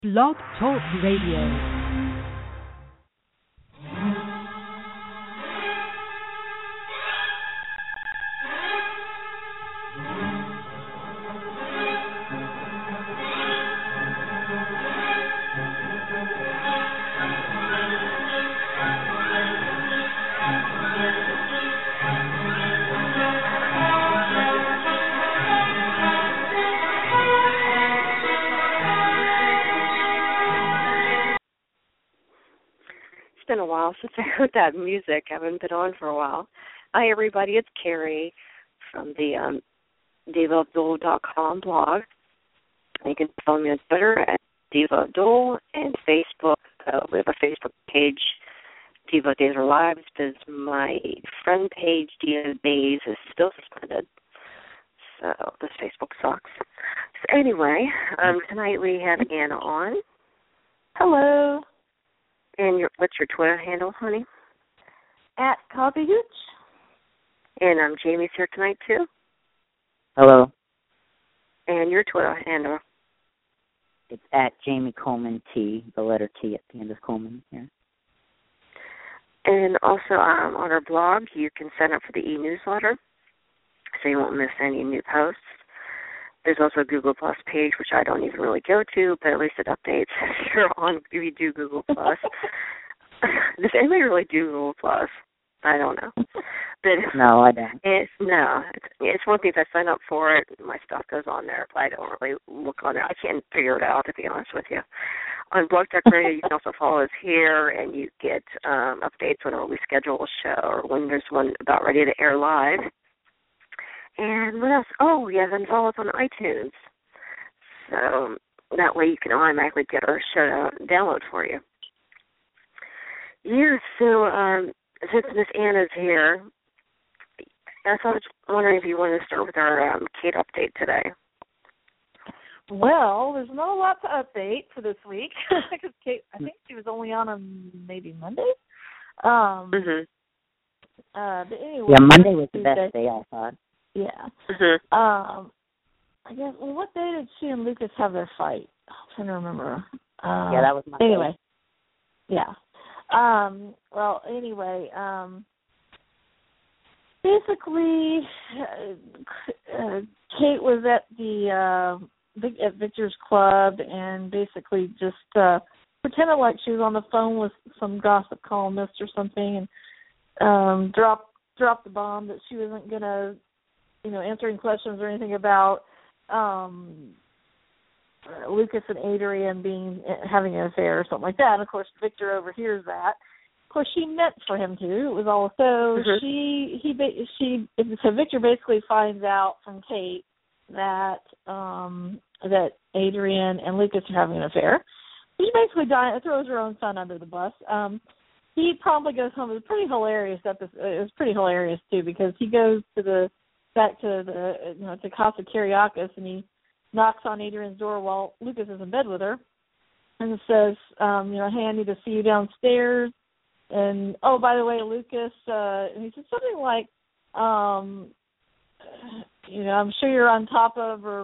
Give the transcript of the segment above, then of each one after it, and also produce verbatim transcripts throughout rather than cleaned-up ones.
Blog Talk Radio. Been a while since I heard that music. I haven't been on for a while. Hi, everybody. It's Carrie from the um, diva abdul dot com blog. You can follow me on Twitter at Diva Abdul and Facebook. Uh, we have a Facebook page, Diva Days Are Lives, because my friend page, Diva Days, is still suspended. So this Facebook sucks. So anyway, um, tonight we have Anna on. Hello. And your, what's your Twitter handle, honey? At Coffee Hooch. And um, Jamie's here tonight, too. Hello. And your Twitter handle? It's at Jamie Coleman T, the letter T at the end of Coleman here. And also um, on our blog, you can sign up for the e-newsletter so you won't miss any new posts. There's also a Google Plus page, which I don't even really go to, but at least it updates if you're on, if you do Google Plus. Does anybody really do Google Plus? I don't know. But no, I don't. It's, no, it's, it's one thing if I sign up for it, my stuff goes on there, but I don't really look on there. I can't figure it out, to be honest with you. On Blog Talk Radio, you can also follow us here, and you get um, updates whenever we schedule a show or when there's one about ready to air live. And what else? Oh, yeah, then follow us on iTunes. So that way you can automatically get our show download for you. Yeah, so um, since Miss Anna's here, I was wondering if you wanted to start with our um, Kate update today. Well, there's not a lot to update for this week because Kate, I think she was only on a maybe Monday. Um, mm-hmm. uh, but anyway, yeah, Monday was the Tuesday. best day, I thought. Yeah. Mm-hmm. Um, I guess. Well, what day did she and Lucas have their fight? I'm trying to remember. Uh, yeah, that was Monday. Anyway. Yeah. Um, well, anyway, um, basically, uh, uh, Kate was at the uh, Vic, at Victor's club and basically just uh, pretended like she was on the phone with some gossip columnist or something, and um, dropped dropped the bomb that she wasn't gonna, you know, answering questions or anything about um, uh, Lucas and Adrian being having an affair or something like that. And of course, Victor overhears that. Of course, she meant for him to. It was all so. Mm-hmm. She he she so Victor basically finds out from Kate that um, that Adrian and Lucas are having an affair. She basically di- throws her own son under the bus. Um, he promptly goes home. It was pretty hilarious. Episode. It was pretty hilarious too because he goes to the back to the you know to Casa Kyriakis and he knocks on Adrian's door while Lucas is in bed with her and says, um, you know, hey, I need to see you downstairs. And oh, by the way, Lucas, uh, and he said something like, um, you know, I'm sure you're on top of or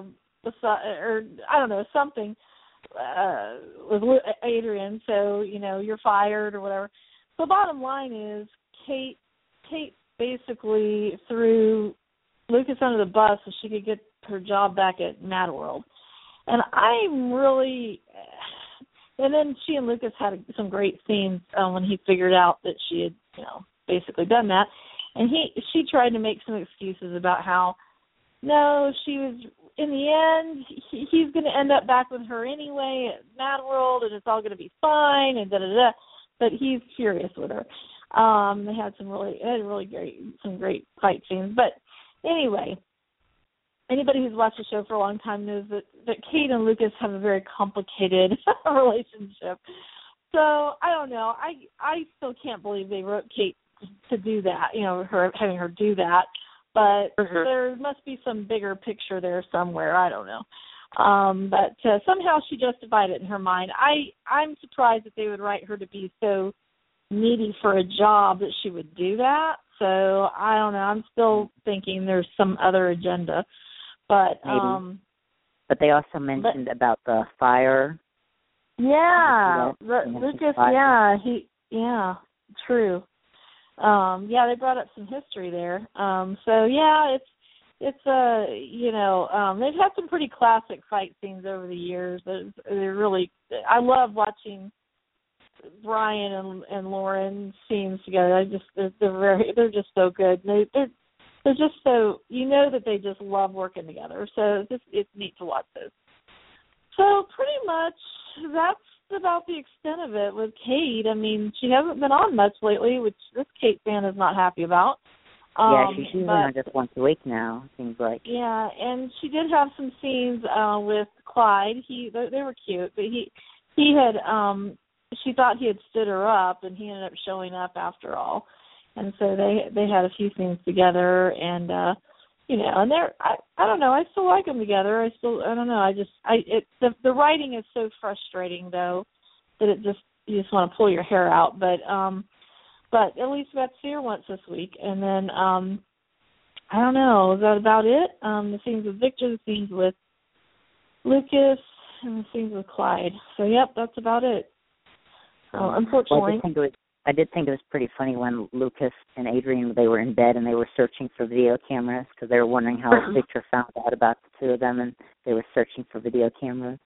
or I don't know something uh, with Adrian, so you know you're fired or whatever. So the bottom line is Kate. Kate basically threw Lucas under the bus so she could get her job back at Mad World. And I'm really, and then she and Lucas had some great scenes uh, when he figured out that she had, you know, basically done that. And he, she tried to make some excuses about how, no, she was, in the end, he, he's going to end up back with her anyway at Mad World and it's all going to be fine and da-da-da. But he's furious with her. Um, they had some really, they had really great, some great fight scenes. But anyway, anybody who's watched the show for a long time knows that, that Kate and Lucas have a very complicated relationship. So I don't know. I I still can't believe they wrote Kate to do that. You know, her having her do that. But mm-hmm. there must be some bigger picture there somewhere. I don't know. Um, but uh, somehow she justified it in her mind. I I'm surprised that they would write her to be so needy for a job that she would do that. So I don't know. I'm still thinking there's some other agenda. But Maybe. um, But they also mentioned but, about the fire Yeah, Lucas, the, Lucas. Yeah, he. Yeah, true. Um, yeah, they brought up some history there. Um, so yeah, it's it's uh you know um, they've had some pretty classic fight scenes over the years. They're, they're really. I love watching Brian and and Lauren scenes together. I just they're, they're very they're just so good. They they're they're just so you know that they just love working together. So it's just it's neat to watch those. So pretty much that's about the extent of it with Kate. I mean, she hasn't been on much lately, which this Kate fan is not happy about. Um, yeah, she's usually on just once a week now, it seems like. Yeah, and she did have some scenes uh, with Clyde. He they, they were cute, but he he had um she thought he had stood her up, and he ended up showing up after all. And so they they had a few scenes together, and uh, you know, and they're I I don't know, I still like them together. I still I don't know, I just I it the the writing is so frustrating though that it just you just want to pull your hair out. But um, but at least we got to see her once this week, and then um, I don't know, is that about it? Um, the scenes with Victor, the scenes with Lucas, and the scenes with Clyde. So yep, that's about it. So unfortunately. Well, I did think it was I did think it was pretty funny when Lucas and Adrian, they were in bed and they were searching for video cameras because they were wondering how Victor found out about the two of them, and they were searching for video cameras.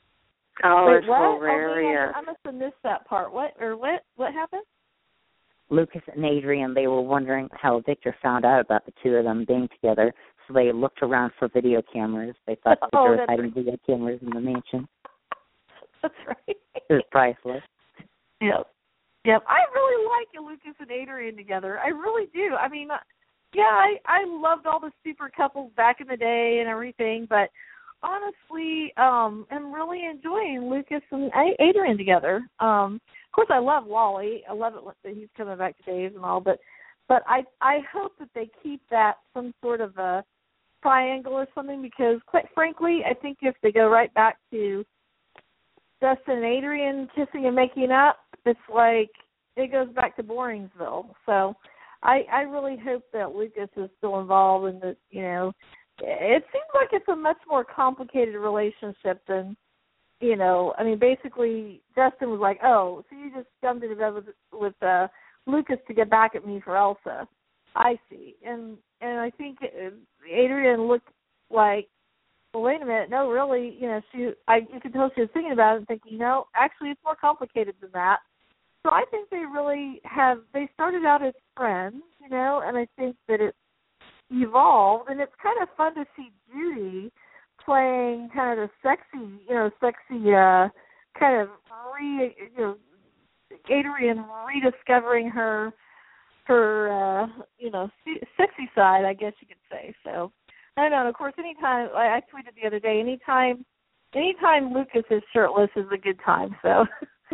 Oh, Wait, it's what? hilarious. Oh, I must have missed that part. What or what? What happened? Lucas and Adrian, they were wondering how Victor found out about the two of them being together, so they looked around for video cameras. They thought Victor oh, was that's hiding right. video cameras in the mansion. That's right. It was priceless. Yep. Yep. I really like Lucas and Adrian together. I really do. I mean, yeah, I, I loved all the super couples back in the day and everything, but honestly, um, I'm really enjoying Lucas and Adrian together. Um, of course, I love Wally. I love it that he's coming back to Dave's and all, but but I I hope that they keep that some sort of a triangle or something, because quite frankly, I think if they go right back to Dustin and Adrian kissing and making up, it's like it goes back to Boringsville. So I I really hope that Lucas is still involved, and that, you know, it seems like it's a much more complicated relationship than, you know, I mean, basically Dustin was like, oh, so you just jumped into bed with with uh, Lucas to get back at me for Elsa. I see. And and I think Adrian looked like, well, wait a minute, no, really, you know, she, I, you could tell she was thinking about it and thinking, you know, actually it's more complicated than that. So I think they really have, they started out as friends, you know, and I think that it's evolved, and it's kind of fun to see Judy playing kind of a sexy, you know, sexy, uh, kind of, re, you know, Adrian rediscovering her, her, uh, you know, sexy side, I guess you could say, so. I don't know. And of course, anytime I, I tweeted the other day, anytime, anytime Lucas is shirtless is a good time. So,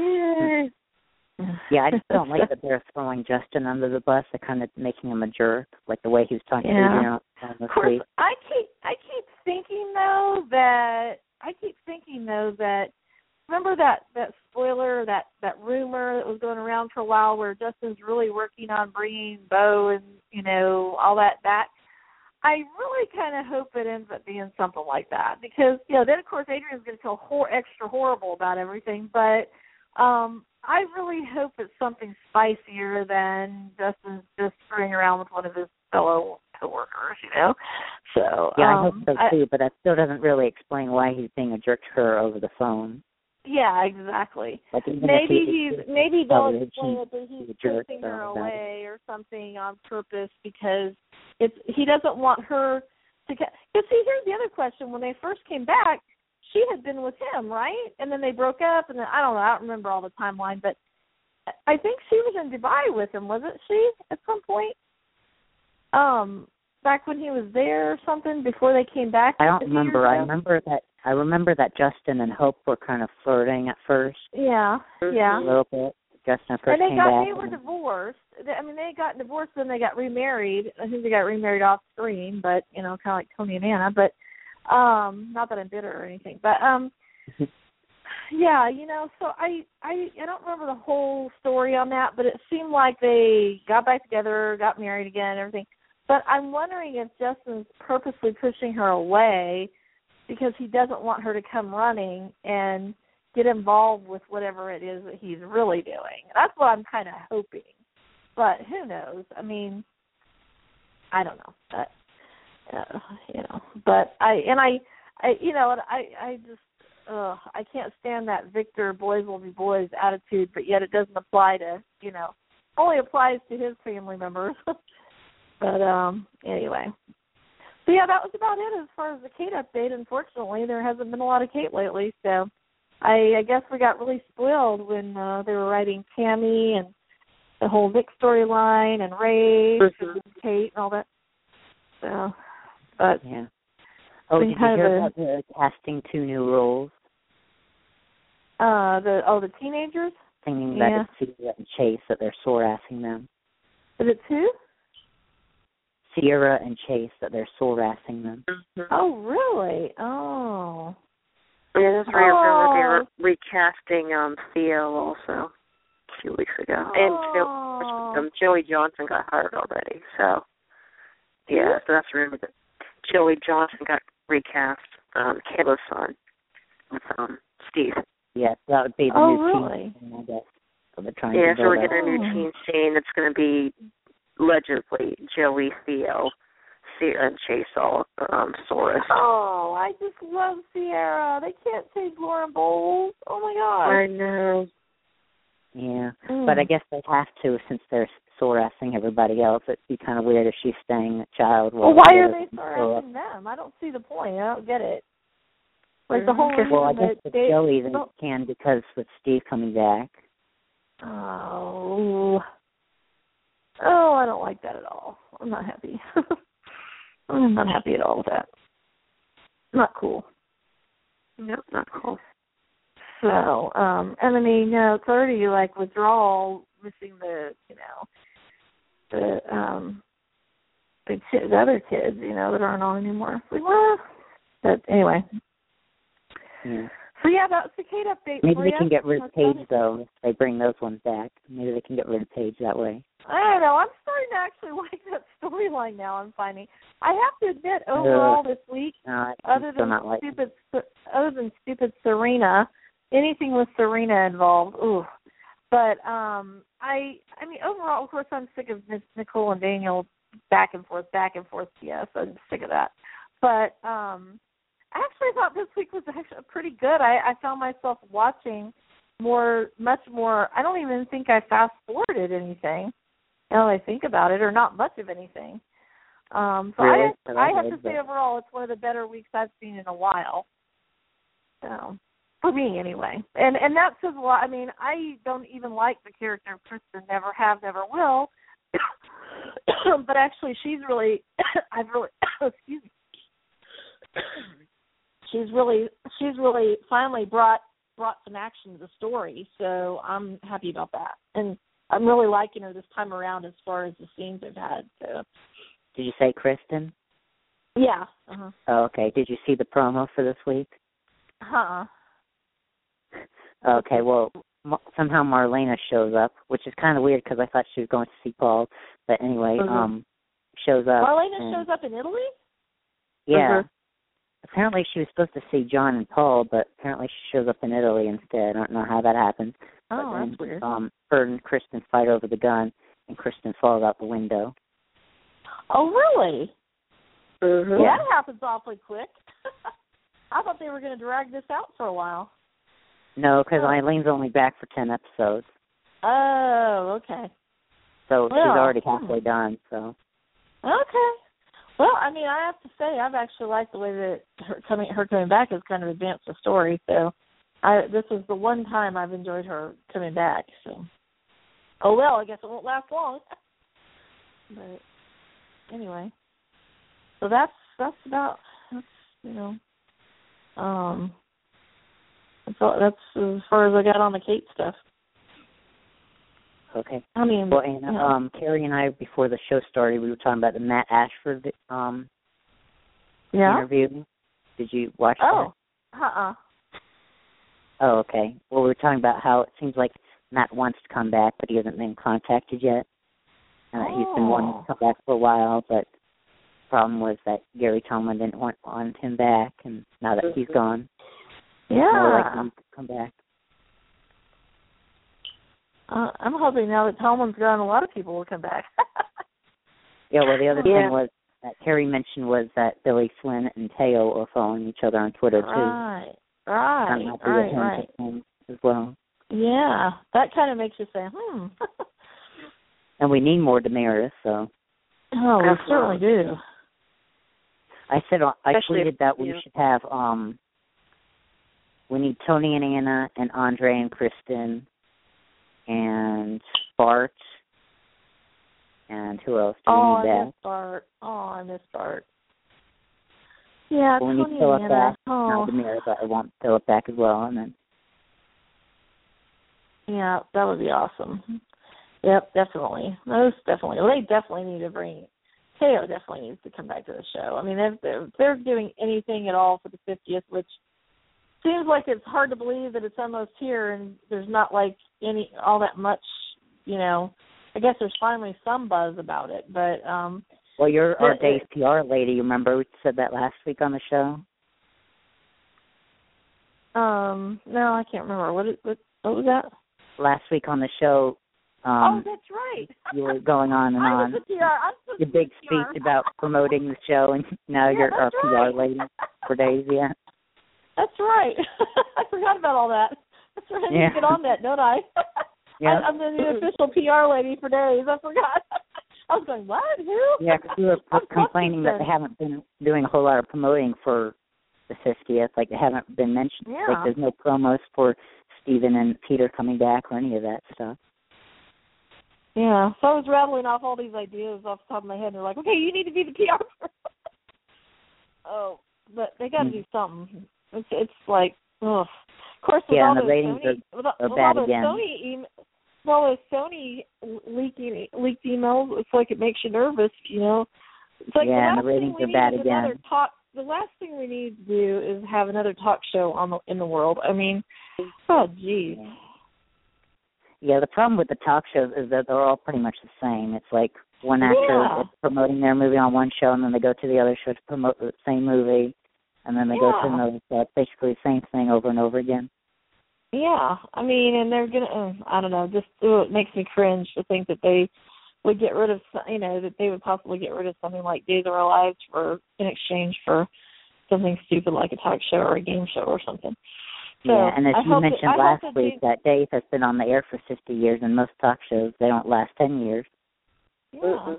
yeah, I just don't like that they're throwing Justin under the bus. They're kind of making him a jerk, like the way he was talking yeah. to Adrian on the Of course, street. I keep, I keep thinking though that I keep thinking though that remember that that spoiler, that that rumor that was going around for a while, where Justin's really working on bringing Bo and, you know, all that back. I really kind of hope it ends up being something like that, because, you know, then, of course, Adrian's going to feel hor- extra horrible about everything, but um, I really hope it's something spicier than Justin's just screwing around with one of his fellow coworkers, you know? So Yeah, um, I hope so, too, I, but that still doesn't really explain why he's being a jerk to her over the phone. Yeah, exactly. Like, maybe he, he's maybe they'll oh, explain it that he's pushing her so away or something on purpose, because it's he doesn't want her to. Because see, here's the other question: when they first came back, she had been with him, right? And then they broke up, and then I don't know, I don't remember all the timeline, but I think she was in Dubai with him, wasn't she? At some point, um, back when he was there or something, before they came back. I don't remember. I remember that. I remember that Justin and Hope were kind of flirting at first. Yeah, yeah. A little bit. Justin first and they came got, back. They were divorced. I mean, they got divorced, then they got remarried. I think they got remarried off screen, but, you know, kind of like Tony and Anna. But um, not that I'm bitter or anything. But, um, yeah, you know, so I, I, I don't remember the whole story on that, but it seemed like they got back together, got married again, and everything. But I'm wondering if Justin's purposely pushing her away because he doesn't want her to come running and get involved with whatever it is that he's really doing. That's what I'm kind of hoping. But who knows? I mean, I don't know. But, uh, you know, but I and I, I you know, I I just uh, I can't stand that Victor boys will be boys attitude. But yet it doesn't apply to, you know, only applies to his family members. But um, anyway. So yeah, that was about it as far as the Kate update. Unfortunately, there hasn't been a lot of Kate lately, so I, I guess we got really spoiled when uh, they were writing Tammy and the whole Vic storyline and Ray mm-hmm. and Kate and all that. So, but yeah. Oh, did you hear about the casting two new roles? Uh, the oh, the teenagers. Thinking that yeah. it's Sierra and Chase that they're sore-assing them. Is it two? Sierra and Chase that they're sore-assing them. Mm-hmm. Oh, really? Oh. Yeah, that's right. Oh. They were recasting um, Theo also a few weeks ago. And oh. um, Joey Johnson got hired already. So, yeah, so that's rumor that Joey Johnson got recast, um, Kayla's son, with um, Steve. Yes, that would be the oh, new really? team, I guess. So they're trying yeah, to so we're build getting a new Oh. teen scene that's going to be allegedly Joey, Theo, Sierra, and Chase all um, Soros. Oh, I just love Sierra. They can't take Lauren Bowles. Oh, my gosh. I know. Yeah, Mm. but I guess they have to since they're sore-assing everybody else. It'd be kind of weird if she's staying a child. Well, why are they harassing them? I don't see the point. I don't get it. Like the whole reason Well, I guess that with they, Joey they well, can because with Steve coming back. Oh. Oh, I don't like that at all. I'm not happy. I'm not happy at all with that. Not cool. Nope, not cool. So, um, and I mean, you know, it's already like withdrawal, missing the, you know, the, um, the, ki- the other kids, you know, that aren't on anymore. Like, well, but anyway. Yeah. So yeah, that's the Kate update. Maybe for they you. can get rid of That's Paige funny. though if they bring those ones back. Maybe they can get rid of Paige that way. I don't know. I'm starting to actually like that storyline now. I'm finding. I have to admit, overall uh, this week, no, other than not like stupid, other than stupid Serena, anything with Serena involved, ooh. But um, I, I mean, overall, of course, I'm sick of Miss Nicole and Daniel back and forth, back and forth. Yes, I'm sick of that. But um, I actually thought this week was actually pretty good. I, I found myself watching more, much more. I don't even think I fast forwarded anything. Now that I think about it, or not much of anything. Um, so really? I, I, I have to that. say, overall, it's one of the better weeks I've seen in a while. So, for me, anyway. And and that says a lot. I mean, I don't even like the character of Kristen. Never have, never will. But actually, she's really, I've really, excuse me. She's really, she's really finally brought brought some action to the story. So I'm happy about that. And I'm really liking her this time around as far as the scenes I've had. So. Did you say Kristen? Yeah. Uh-huh. Oh, okay. Did you see the promo for this week? Uh-uh. Okay, well, somehow Marlena shows up, which is kind of weird because I thought she was going to see Paul. But anyway, Mm-hmm. um, shows up. Marlena and, shows up in Italy? Yeah. Mm-hmm. Apparently she was supposed to see John and Paul, but apparently she shows up in Italy instead. I don't know how that happened. Oh, but then, that's weird. Um, her and Kristen fight over the gun, and Kristen falls out the window. Oh, really? Mm-hmm. Well, that happens awfully quick. I thought they were going to drag this out for a while. No, because Oh. Eileen's only back for ten episodes. Oh, okay. So Well, she's already hmm. halfway done, so. Okay. Well, I mean, I have to say, I've actually liked the way that her coming her coming back has kind of advanced the story. So, I this is the one time I've enjoyed her coming back. So, oh well, I guess it won't last long. But anyway, so that's that's about that's you know, um, that's all, that's as far as I got on the Kate stuff. Okay. I mean, Well, and you know. um, Carrie and I, before the show started, we were talking about the Matt Ashford um yeah. interview. Did you watch Oh, that? uh-uh. Oh, okay. Well, we were talking about how it seems like Matt wants to come back, but he hasn't been contacted yet. Uh, Oh. He's been wanting to come back for a while, but the problem was that Gary Tomlin didn't want, want him back, and now that he's gone, Yeah. more likely to come back. Uh, I'm hoping now that Tolman's gone, a lot of people will come back. Yeah, well, the other Yeah. thing was that Terry mentioned was that Billy Flynn and Teo are following each other on Twitter, too. Right, right, I'm happy right, with him right. him as well. Yeah, that kind of makes you say, hmm. And we need more Damaris, so. Oh, we Absolutely. certainly do. I said, I Especially tweeted if- that we yeah. should have, um, we need Tony and Anna and Andre and Kristen and Bart. And who else do Oh, we need I back? miss Bart. Oh, I miss Bart. Yeah, Well, we need Tony Philip and Anna. back. Oh, Not Damaris, but I want Philip back as well. And then yeah, that would be awesome. Yep, definitely. Most definitely. Well, they definitely need to bring. Teo definitely needs to come back to the show. I mean, if they're, if they're doing anything at all for the fiftieth, which seems like it's hard to believe that it's almost here, and there's not like any all that much. You know, I guess there's finally some buzz about it, but um. well, you're our the- Dave's P R lady. You remember we said that last week on the show? Um, no, I can't remember. What what, what was that? Last week on the show, um, oh, that's right. you were going on and I on. was the P R. I'm supposed Your to be big the P R. speech about promoting the show, and now Yeah, you're our that's P R right. lady for days, yeah. That's right. I forgot about all that. That's right. I need Yeah. to get on that, don't I? Yeah. I I'm the new official P R lady for days. I forgot. I was going, what? Who? Yeah, because we were I'm complaining that Buxton. they haven't been doing a whole lot of promoting for the fiftieth. Like, they haven't been mentioned. Yeah. Like, there's no promos for Stephen and Peter coming back or any of that stuff. Yeah. So I was rattling off all these ideas off the top of my head. And they're like, okay, you need to be the P R person. Oh, but they got to Mm. do something. It's it's like, ugh. Of course, with Yeah, all and the those ratings Sony, with, all- are with bad all those again. Sony em- with all those Sony leaking leaked emails, it's like it makes you nervous, you know. It's like Yeah, and the the last ratings thing we are need bad is again. another talk. The last thing we need to do is have another talk show on the in the world. I mean, oh geez. Yeah, the problem with the talk shows is that they're all pretty much the same. It's like one actor Yeah. is promoting their movie on one show, and then they go to the other show to promote the same movie, and then they go to Yeah. another show. It's basically the same thing over and over again. Yeah, I mean, and they're gonna. Uh, I don't know. Just uh, it makes me cringe to think that they would get rid of, you know, that they would possibly get rid of something like Days of Our Lives for in exchange for something stupid like a talk show or a game show or something. So yeah, and as I you hope mentioned that, I last hope that week, they, that Dave has been on the air for fifty years, and most talk shows, they don't last ten years. yeah. Mm-hmm.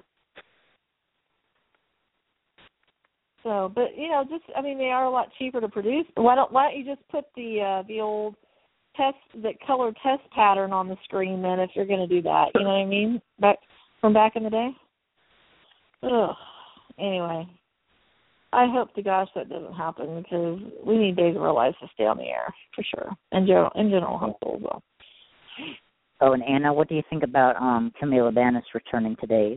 So, but you know, just I mean, they are a lot cheaper to produce. Why don't Why don't you just put the uh, the old test, the color test pattern on the screen then, if you're going to do that? You know what I mean? Back from back in the day. Ugh. Anyway, I hope to gosh that doesn't happen because we need Days of Our Lives to stay on the air for sure, and general in general hospital as well. Oh, and Anna, what do you think about um, Camila Bannis returning to Days?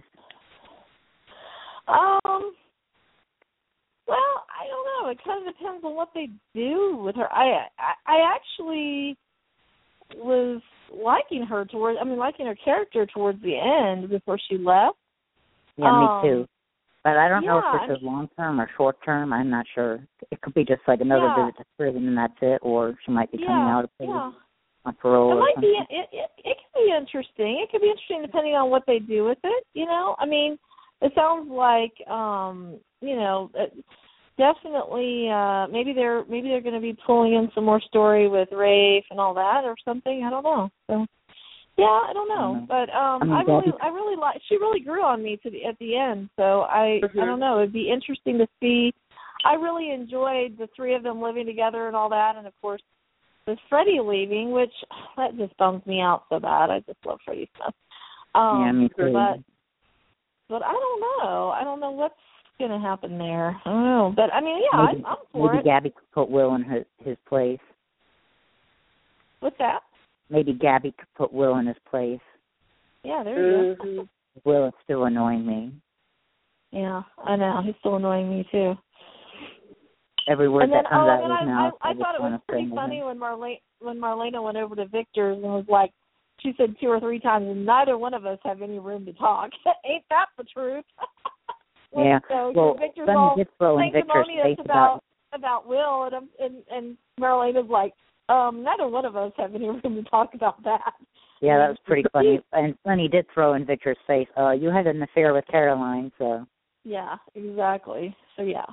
Um. Well, I don't know. It kind of depends on what they do with her. I, I, I actually was liking her towards. I mean, liking her character towards the end before she left. Yeah, Um, me too. But I don't know yeah, if I this is long term or short term. I'm not sure. It could be just like another Yeah. visit to prison and that's it, or she might be coming yeah, out of prison yeah. on parole It or might something. be. It, it it could be interesting. It could be interesting depending on what they do with it. You know, I mean, it sounds like um, you know, it, definitely. Uh, maybe they're maybe they're going to be pulling in some more story with Rafe and all that or something. I don't know. So. Yeah, I don't know, Mhm. but um, I mean, I really, Gabby- I really like. She really grew on me to the at the end, so I, Mhm. I don't know. It'd be interesting to see. I really enjoyed the three of them living together and all that, and of course, with Freddie leaving, which that just bums me out so bad. I just love Freddie Smith. Um, yeah, me too. But, but I don't know. I don't know what's going to happen there. I don't know, but I mean, yeah, maybe, I'm, I'm for maybe it. Gabby could put Will in his, his place. What's that? Maybe Gabby could put Will in his place. Yeah, there you go. Mm-hmm. Will is still annoying me. Yeah, I know. He's still annoying me too. Every word And then, that comes oh, out and of then his I, mouth, I, I just thought it want was to pretty strangle funny him. when Marlene when Marlena went over to Victor's and was like, she said two or three times, neither one of us have any room to talk. Ain't that the truth? When, Yeah. So Well, Victor's Sonny all did throw in Victor's sanctimonious face about about. about Will, and and and Marlena's like, um, neither one of us have any room to talk about that. Yeah, that was pretty funny. And Sonny did throw in Victor's face, uh, you had an affair with Caroline, so. Yeah, exactly. So, yeah.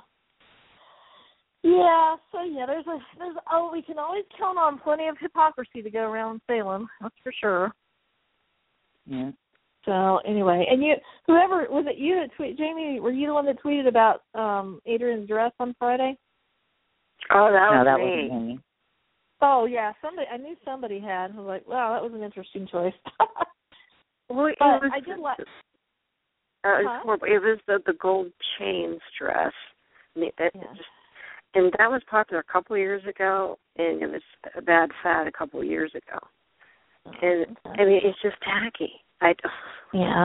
Yeah, so, yeah, there's a, there's, oh, we can always count on plenty of hypocrisy to go around Salem, that's for sure. Yeah. So, anyway, and you, whoever, was it you that tweeted, Jamie, were you the one that tweeted about um, Adrian's dress on Friday? Oh, that no, was that me. wasn't me. Oh, yeah, somebody, I knew somebody had. I was like, wow, that was an interesting choice. Well, it but was, I did like... uh, it was huh? horrible. It was the, the gold chains dress. I mean, that Yeah. just, and that was popular a couple of years ago, and it was a bad fad a couple of years ago. And, Okay. I mean, it's just tacky. I, Yeah.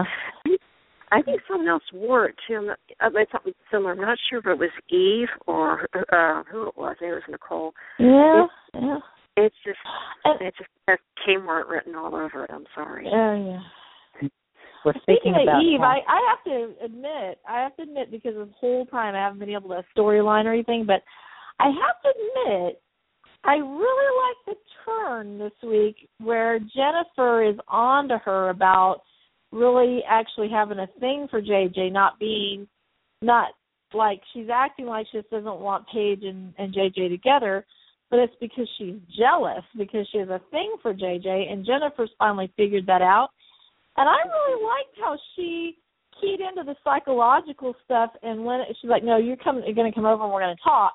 I think someone else wore it, too. I'm not, I mean, something similar. I'm not sure if it was Eve or uh, who it was. I think it was Nicole. Yeah, It, yeah. it's just, And, it just has Kmart written all over it. I'm sorry. yeah, yeah. Well, Speaking, speaking of about Eve, I, I have to admit, I have to admit, because this whole time I haven't been able to storyline or anything, but I have to admit, I really like the turn this week where Jennifer is on to her about really actually having a thing for J J, not being, not like she's acting like she just doesn't want Paige and, and J J together, but it's because she's jealous, because she has a thing for J J, and Jennifer's finally figured that out. And I really liked how she keyed into the psychological stuff, and when it, she's like, no, you're, coming, you're going to come over and we're going to talk.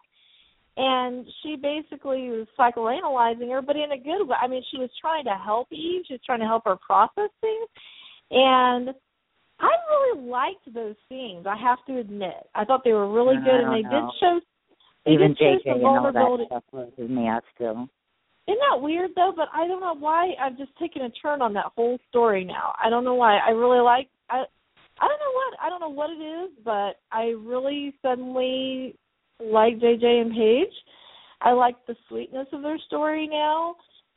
And she basically was psychoanalyzing her, but in a good way. I mean, she was trying to help Eve. She was trying to help her process things. And I really liked those scenes, I have to admit. I thought they were really Uh, good, I and they don't did know. show, they Even did show J J some and all vulnerability. that stuff was me out still. Isn't that weird, though? But I don't know why I've just taken a turn on that whole story now. I don't know why. I really like, I I don't know what, I don't know what it is, but I really suddenly like J J and Paige. I like the sweetness of their story now.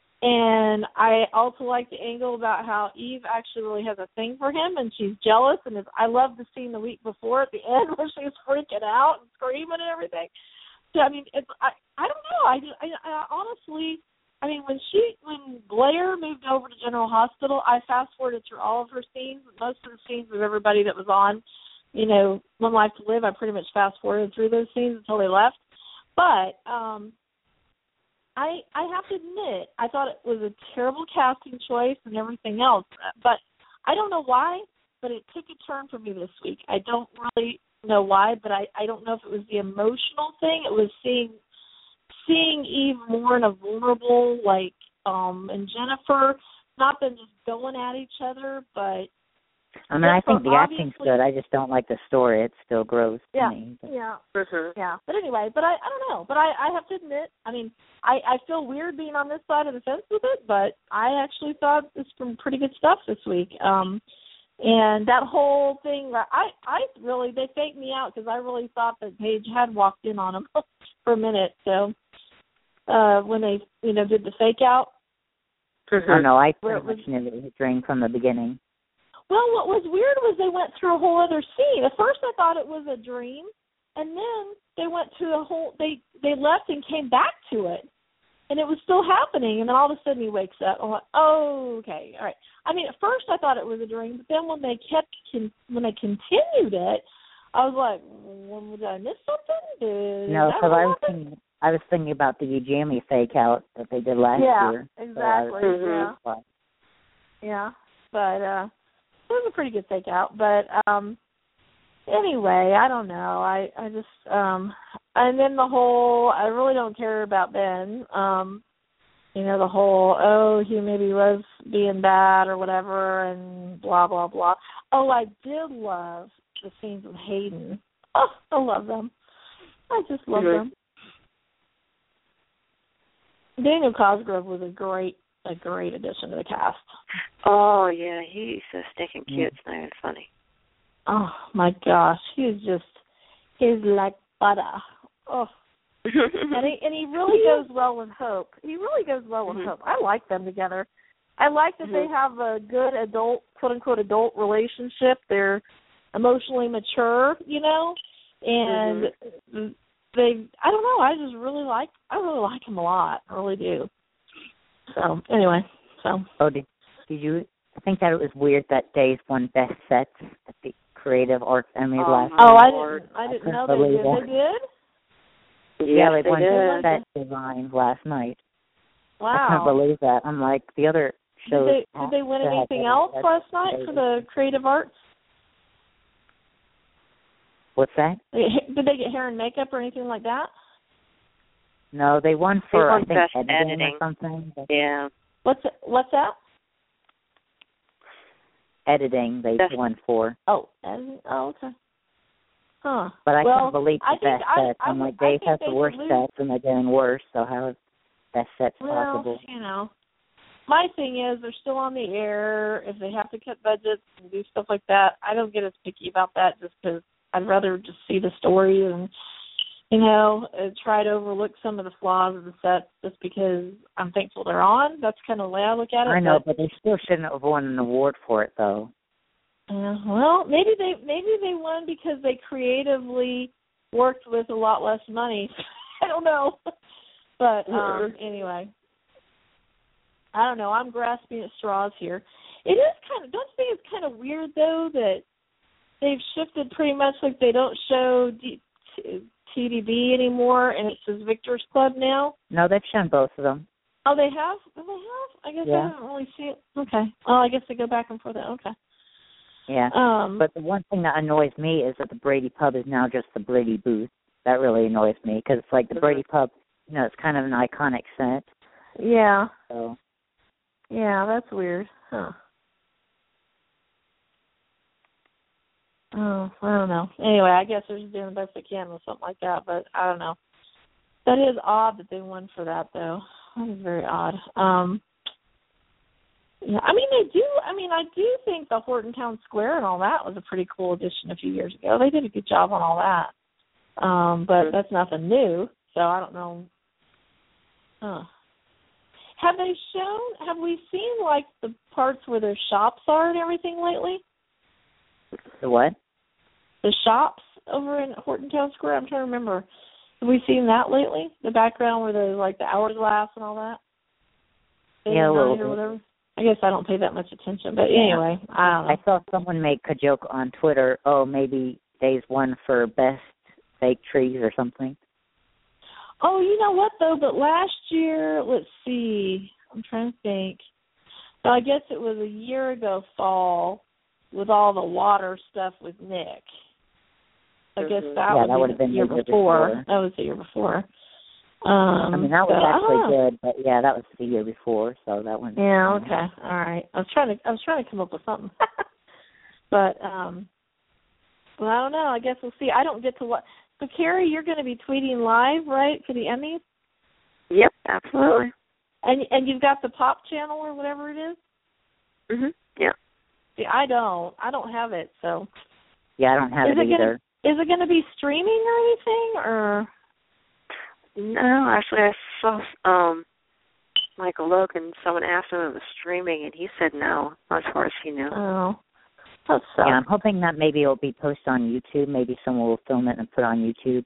And I also like the angle about how Eve actually really has a thing for him, and she's jealous. And it's, I love the scene the week before at the end where she's freaking out and screaming and everything. So, I mean, it's, I I don't know. I, I, I honestly, I mean, when she when Blair moved over to General Hospital, I fast forwarded through all of her scenes. Most of the scenes of everybody that was on, you know, One Life to Live, I pretty much fast forwarded through those scenes until they left. But um, I I have to admit, I thought it was a terrible casting choice and everything else. But I don't know why, but it took a turn for me this week. I don't really know why, but I, I don't know if it was the emotional thing. It was seeing seeing Eve more in a vulnerable, like, um, and Jennifer, not them just going at each other, but I mean, I think the obviously, acting's good. I just don't like the story. It's still gross to yeah, me. But. Yeah, Mm-hmm. yeah. But anyway, but I, I don't know. But I, I have to admit, I mean, I, I feel weird being on this side of the fence with it, but I actually thought it's some pretty good stuff this week. Um, and that whole thing, I, I really, they faked me out because I really thought that Paige had walked in on them for a minute. So uh, when they, you know, did the fake out. Mm-hmm. Oh, no, I Where pretty it much knew it was a dream from the beginning. Well, what was weird was they went through a whole other scene. At first I thought it was a dream, and then they went to a whole, they, they left and came back to it. And it was still happening, and then all of a sudden he wakes up. I'm like, oh, okay, all right. I mean, at first I thought it was a dream, but then when they kept, when they continued it, I was like, well, did I miss something? Did No, because really I was happen? thinking, I was thinking about the Ujami fake out that they did last yeah, year. exactly. So Mhm. Yeah, yeah. But uh, it was a pretty good fake out. But um, anyway, I don't know. I I just um, and then the whole, I really don't care about Ben. Um, you know, the whole, oh, he maybe was being bad or whatever, and blah blah blah. Oh, I did love the scenes with Hayden. Oh, I love them. I just love Mhm. them. Daniel Cosgrove was a great, a great addition to the cast. Oh, yeah, he's so stinking cute. Yeah. It's not even funny. Oh, my gosh. He is just, he's like butter. Oh, and he, and he really goes well with Hope. He really goes well with Mhm. Hope. I like them together. I like that Mhm. they have a good adult, quote-unquote, adult relationship. They're emotionally mature, you know, and they, I don't know, I just really like, I really like him a lot. I really do. So, anyway, so. Oh, did, Did you think that it was weird that Days won Best Sets at the Creative Arts Emmys Oh, last my Oh, I Lord. didn't. I I didn't couldn't know they believe did. it. They did? Yeah, Yes, they won did. Best Set Design last night. I couldn't Wow. believe that. I'm like, the other Did shows. they did they win have to have anything better else sets last night than for they the creative arts? What's that? Did they get hair and makeup or anything like that? No, they won They for, won I think, Best editing, Editing. or something. But Yeah. What's what's that? editing they Best- won for. Oh, editing. Oh, okay. Huh. But I well, couldn't believe the I think best I, sets. I, I'm like, I Dave think has they the should worst lose. sets and they're doing worse, so how is best sets Well, possible? you know, my thing is they're still on the air. If they have to cut budgets and do stuff like that, I don't get as picky about that just because I'd rather just see the story and, you know, uh, try to overlook some of the flaws of the sets just because I'm thankful they're on. That's kind of the way I look at it. I know, but, but they still shouldn't have won an award for it, though. uh, well, maybe they maybe they won because they creatively worked with a lot less money. I don't know. But um, anyway, I don't know. I'm grasping at straws here. It is kind of, don't you think it's kind of weird, though, that they've shifted pretty much like they don't show D- T- TDB anymore and it says Victor's Club now? No, they've shown both of them. Oh, they have? Oh, they have? I guess Yeah. I haven't really seen it. Okay. Oh, I guess they go back and forth. Okay. Yeah. Um, But the one thing that annoys me is that the Brady Pub is now just the Brady Booth. That really annoys me because it's like the Brady Pub, you know, it's kind of an iconic scent. yeah. So Yeah, that's weird. Huh. Oh, I don't know. Anyway, I guess they're just doing the best they can with something like that, but I don't know. That is odd that they won for that, though. That is very odd. Um, yeah, I mean, they do. I mean, I do think the Horton Town Square and all that was a pretty cool addition a few years ago. They did a good job on all that. Um, but that's nothing new, so I don't know. Huh. Have they shown, have we seen, like, the parts where their shops are and everything lately? the what? The shops over in Horton Town Square? I'm trying to remember. Have we seen that lately? The background where the, like, the hourglass and all that? Yeah, a little Or bit. whatever. I guess I don't pay that much attention, but Yeah. anyway, I don't know. I saw someone make a joke on Twitter, oh, maybe Days won for best fake trees or something. Oh, you know what, though? But last year, let's see. I'm trying to think. So I guess it was a year ago fall with all the water stuff with Nick. I guess that Yeah, would that be would have the been year the year before. before. That was the year before. Um, I mean, that was so, I don't actually know. good, but yeah, that was the year before, so that one. Yeah, okay. All right. I was trying to I was trying to come up with something. but um well, I don't know. I guess we'll see. I don't get to what So Carrie, you're going to be tweeting live, right, for the Emmys? Yep, absolutely. And and you've got the Pop channel or whatever it is? Mhm. Yeah. See, I don't. I don't have it, so Yeah, I don't have is it, it either. Gonna, is it going to be streaming or anything, or? No, actually, I saw um Michael Logan. Someone asked him if it was streaming, and he said no, as far as he knew. Oh, that sucks. Yeah, I'm hoping that maybe it'll be posted on YouTube. Maybe someone will film it and put it on YouTube.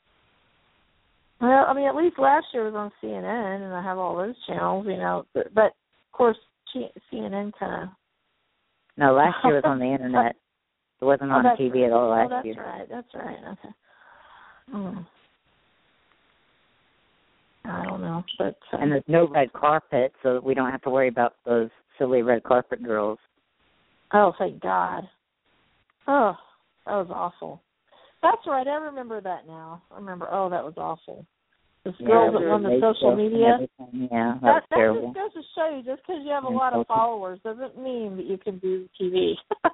Well, I mean, at least last year was on C N N, and I have all those channels, you know. But, but of course, C N N kind of. No, last year was on the internet. It wasn't Oh, on that's T V right. at all last oh, that's year. right. That's right. Okay. Hmm. I don't know, but uh, And there's no red carpet, so we don't have to worry about those silly red carpet girls. oh, thank God. Oh, that was awful. That's right. I remember that now. I remember. Oh, that was awful. Those Yeah, girls that with run the race social stuff and media. everything. Yeah, that, That, was that terrible. just goes to show you, just because you have a Yeah, lot of okay. followers doesn't mean that you can do T V. That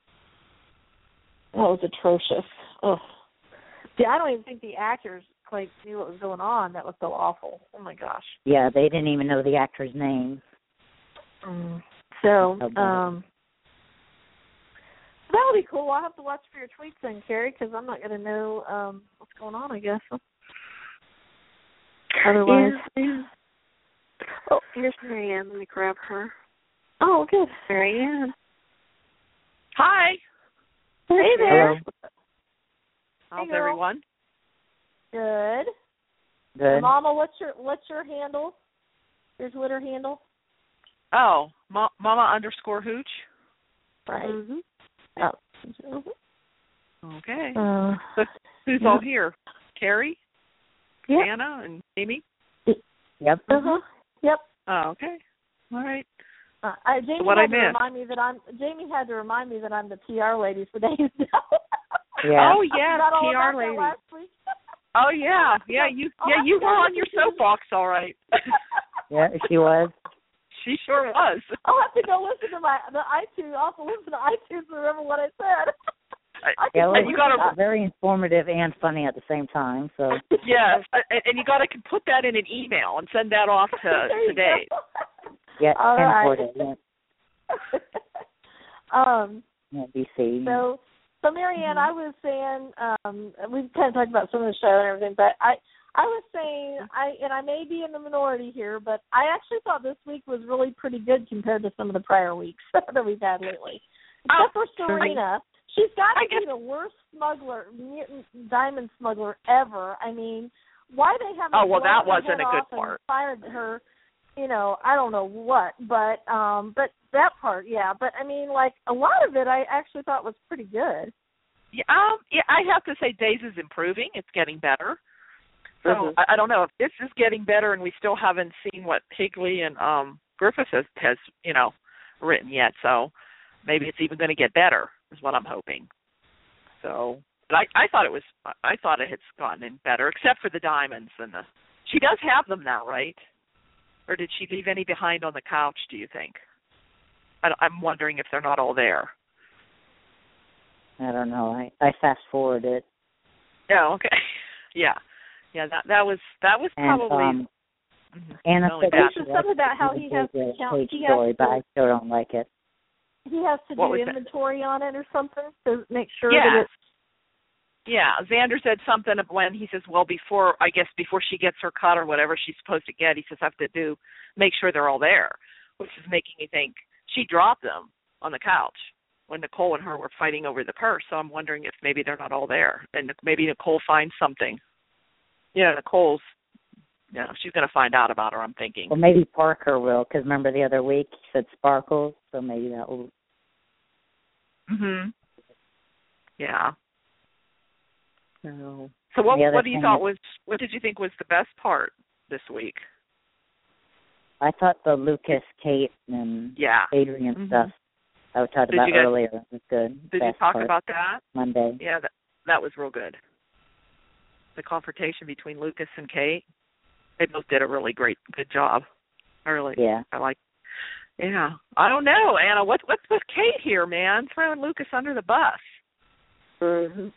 was atrocious. Oh, see, I don't even think the actors quite knew what was going on. That was so awful. Oh my gosh. Yeah, they didn't even know the actors' names. Mm. So, Okay. um, that would be cool. I'll have to watch for your tweets then, Carrie, because I'm not going to know um, what's going on, I guess. Otherwise. Yeah, yeah. Oh, here's Marianne. Let me grab her. Oh, good. Marianne. Hi. Hey there. Hello. How's Hey, girl. everyone? Good. Good. Mama, what's your what's your handle? Your Twitter handle? Oh, Ma- Mama underscore Hooch. Right. Mhm. Oh. Okay. Uh, So who's yeah. all here? Carrie, Yep. Anna, and Amy. Yep. Uh huh. Yep. Oh, okay. All right. Uh, I, Jamie What had I to missed? remind me that I'm. Jamie had to remind me that I'm the P R lady for days now. Yeah. Oh yeah, Got all P R about that lady. last week. Oh yeah, yeah. You I'll yeah have you to were go on your listen to- soapbox, all right. Yeah, she was. She sure was. I'll have to go listen to my the iTunes. I'll have to listen to iTunes to remember what I said. I Yeah, well, and you got to very informative and funny at the same time. So yes, and, and you got to put that in an email and send that off to There you today. go. yeah, All ten right. forty. um. Yeah, B C. So, so Marianne, I was saying, um, we've kind of talked about some of the show and everything, but I, I was saying, I and I may be in the minority here, but I actually thought this week was really pretty good compared to some of the prior weeks that we've had lately. Except Oh, for Serena, she's got to I be guess- the worst smuggler, mutant diamond smuggler ever. I mean, why they haven't Oh, well, blown that her wasn't head a good off and part. fired her? You know, I don't know what, but um, but that part, yeah. But I mean, like a lot of it, I actually thought was pretty good. Yeah, um, yeah, I have to say Days is improving. It's getting better. So Mhm. I, I don't know if this is getting better, and we still haven't seen what Higley and um, Griffith has, has, you know, written yet. So maybe it's even going to get better, is what I'm hoping. So, but I, I thought it was, I thought it had gotten better, except for the diamonds and the. She does have them now, right? Or did she leave any behind on the couch? Do you think? I, I'm wondering if they're not all there. I don't know. I, I fast forwarded. Yeah. Okay. Yeah. Yeah. That that was that was And probably. um, mhm, Anna only said that. There's something about how he has to count. page He story, has but to, I still don't like it. he has to What do was that? inventory on it or something to make sure Yeah. that it's. Yeah, Xander said something of when he says, well, before, I guess before she gets her cut or whatever she's supposed to get, he says, I have to do, make sure they're all there, which is making me think she dropped them on the couch when Nicole and her were fighting over the purse. So I'm wondering if maybe they're not all there, and maybe Nicole finds something. Yeah, Nicole's, you know, she's going to find out about her, I'm thinking. Well, maybe Parker will, because remember the other week he said sparkles, so maybe that will. Mhm. Yeah. So, so what The other what do you thing thought is- was what did you think was the best part this week? I thought the Lucas, Kate, and Yeah. Adrian Mhm. stuff I was talking Did about you guys- earlier was good. Did Best you talk part. about that? Monday? Yeah, that that was real good. The confrontation between Lucas and Kate. They both did a really great good job. I really Yeah. I like Yeah. I don't know, Anna, what what's with Kate here, man? Throwing Lucas under the bus. Mhm.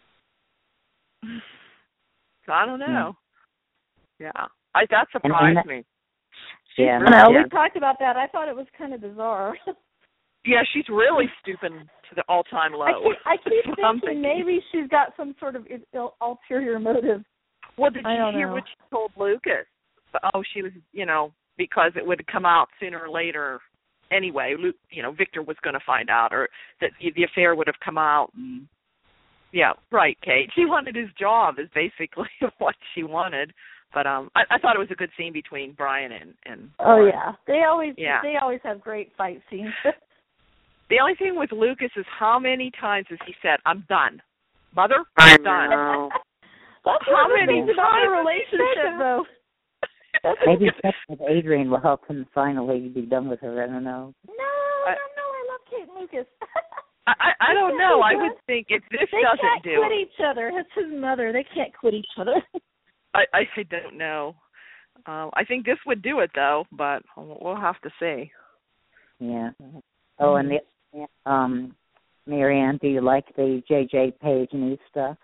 So I don't know. Yeah. I that surprised Anna- me. Yeah. really- No, yeah. we talked about that. I thought it was kind of bizarre. Yeah, she's really stooping to the all-time low. I keep, I keep That's what I'm thinking thinking. maybe she's got some sort of il- ulterior motive. Well, did I you don't hear know. what she told Lucas? Oh, she was, you know, because it would come out sooner or later anyway. Luke, you know, Victor was going to find out, or that the, the affair would have come out. And, yeah, right, Kate. She wanted his job is basically what she wanted. But um, I, I thought it was a good scene between Brian and and. Oh Lauren. yeah, they always Yeah. they always have great fight scenes. The only thing with Lucas is how many times has he said, "I'm done, Mother, I I'm done." know. That's How one of the many things about their times has he said relationship, that? though. Maybe sex with Adrian will help him finally be done with her. I don't know. No, I- no, no. I love Kate and Lucas. I, I, I don't know. I would think if this They doesn't can't do quit it, each other. That's his mother. They can't quit each other. I, I don't know. Uh, I think this would do it, though, but we'll have to see. Yeah. Oh, and the um, Marianne, do you like the J J Page news stuff?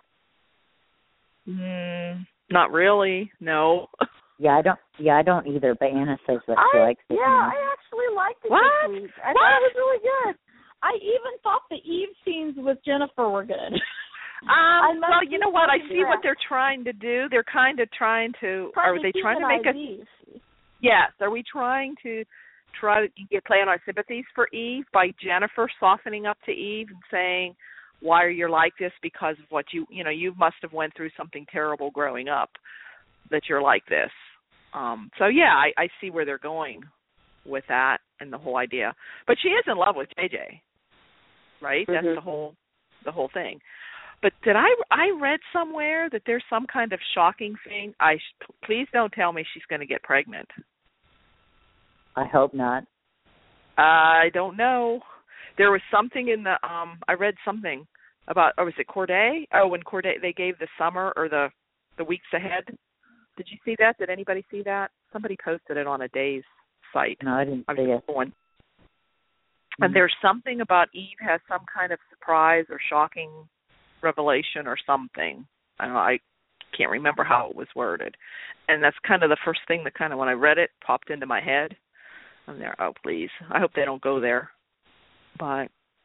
Mm, not really, no. Yeah, I don't. Yeah, I don't either. But Anna says that she I, likes it. yeah, I actually liked it What? this week. I What? thought it was really good. I even thought the Eve scenes with Jennifer were good. I Um, must well, you know what? I say see what that. they're trying to do. They're kind of trying to. Trying are they to trying to make us? humanize Eve. Yes. Are we trying to try to get play on our sympathies for Eve by Jennifer softening up to Eve and saying, "Why are you like this? Because of what you, you know, you must have went through something terrible growing up that you're like this." Um, so yeah, I, I see where they're going with that and the whole idea. But she is in love with J J, right? Mm-hmm. That's the whole the whole thing. But did I I read somewhere that there's some kind of shocking thing? I please don't tell me she's going to get pregnant. I hope not. I don't know. There was something in the um I read something about, or was it Corday? Oh, when Corday they gave the summer or the the weeks ahead. Did you see that? Did anybody see that? Somebody posted it on a Day's site. No, I didn't I see it. Going. Mm-hmm. And there's something about Eve has some kind of surprise or shocking revelation or something. I don't know, I can't remember how it was worded. And that's kind of the first thing that kind of, when I read it, popped into my head. I'm there, oh, please. I hope they don't go there. But,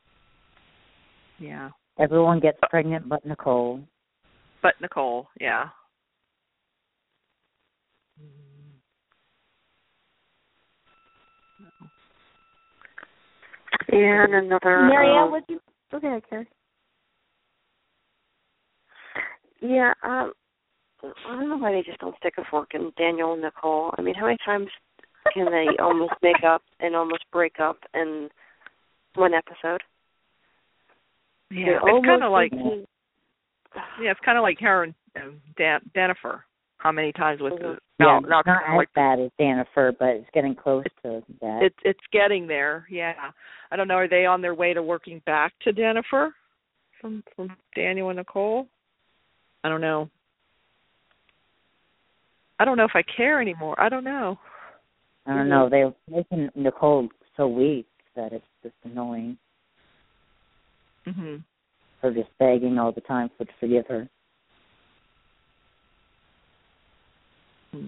yeah. Everyone gets pregnant but Nicole. But Nicole, yeah. And another... Marielle, um, would you... Okay, Carrie. Yeah, um, I don't know why they just don't stick a fork in Daniel and Nicole. I mean, how many times can they almost make up and almost break up in one episode? Yeah, They're it's kind of almost like... making- Yeah, it's kind of like her and um, Dan- Danifer. How many times with Mhm. the... No, yeah, not, it's not as like, bad as Danifer, but it's getting close to that. It's it's getting there, yeah. I don't know, are they on their way to working back to Danifer from, from Daniel and Nicole? I don't know. I don't know if I care anymore. I don't know. I don't know. They're making Nicole so weak that it's just annoying. Mhm. Her just begging all the time for to forgive her. Hmm.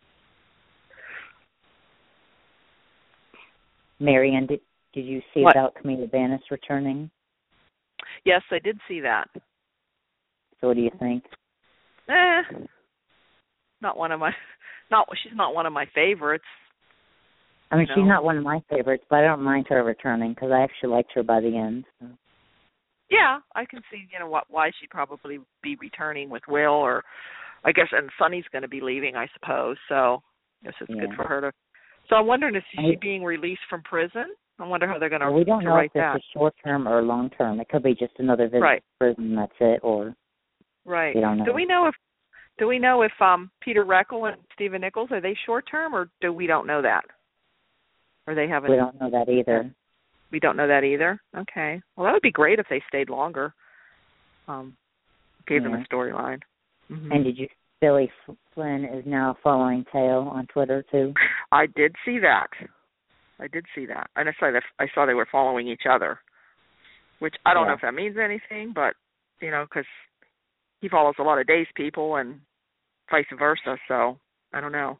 Marianne, did, did you see What? about Camila Bannis returning? Yes, I did see that. So what do you think? Eh, not one of my, not she's not one of my favorites. I mean, No. she's not one of my favorites, but I don't mind her returning because I actually liked her by the end. So. Yeah, I can see, you know, what why she'd probably be returning with Will, or I guess, and Sonny's going to be leaving, I suppose. So I guess it's Yeah. good for her to. So I'm wondering, is she I, being released from prison? I wonder how they're going to well, we don't know write if this that. is short term or long term. It could be just another visit Right. to prison. And that's it, or Right. we don't know. Do we know if do we know if um Peter Reckle and Stephen Nichols, are they short term, or do we don't know that? Or they haven't. We don't know that either. We don't know that either. Okay. Well, that would be great if they stayed longer. Um, gave Yeah. them a storyline. Mm-hmm. And did you? Billy Flynn is now following Teo on Twitter too. I did see that. I did see that, and I saw that I saw they were following each other, which I don't Yeah. know if that means anything, but you know, because he follows a lot of Days people and vice versa. So I don't know.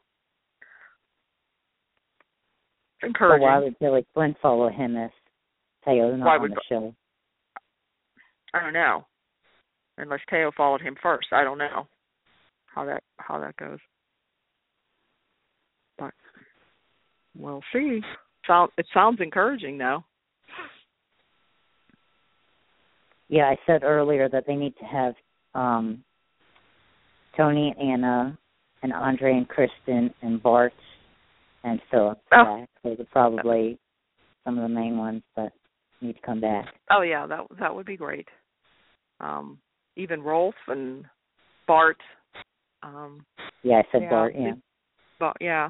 It's So encouraging. why would Billy Flynn follow him if Teo's not Why on would- the show? I don't know. Unless Teo followed him first, I don't know how that how that goes. But we'll see. Sound it sounds encouraging though. Yeah, I said earlier that they need to have um, Tony, Anna, and Andre and Kristen and Bart and Philip Oh. back. Those are probably some of the main ones that need to come back. Oh yeah, that that would be great. Um, even Rolf and Bart. Um, Yeah, I said yeah, Bart, yeah. But yeah.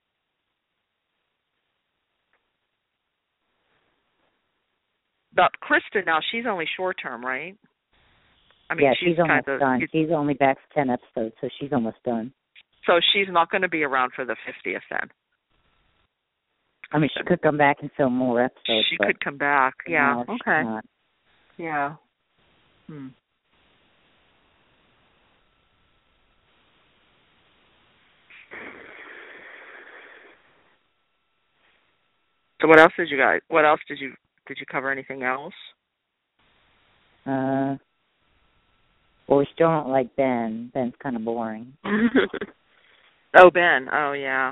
But Kristen now, she's only short term, right? I mean, yeah, she's, she's almost kind of, done. She's only back for ten episodes, so she's almost done. So she's not going to be around for the fiftieth then. I mean, she could come back and film more episodes. She but could come back. Yeah. no, she's Okay. not. Yeah. Hmm. So what else did you guys? What else did you did you cover? Anything else? Uh, well, we still don't like Ben. Ben's kind of boring. Oh, Ben. Oh, yeah.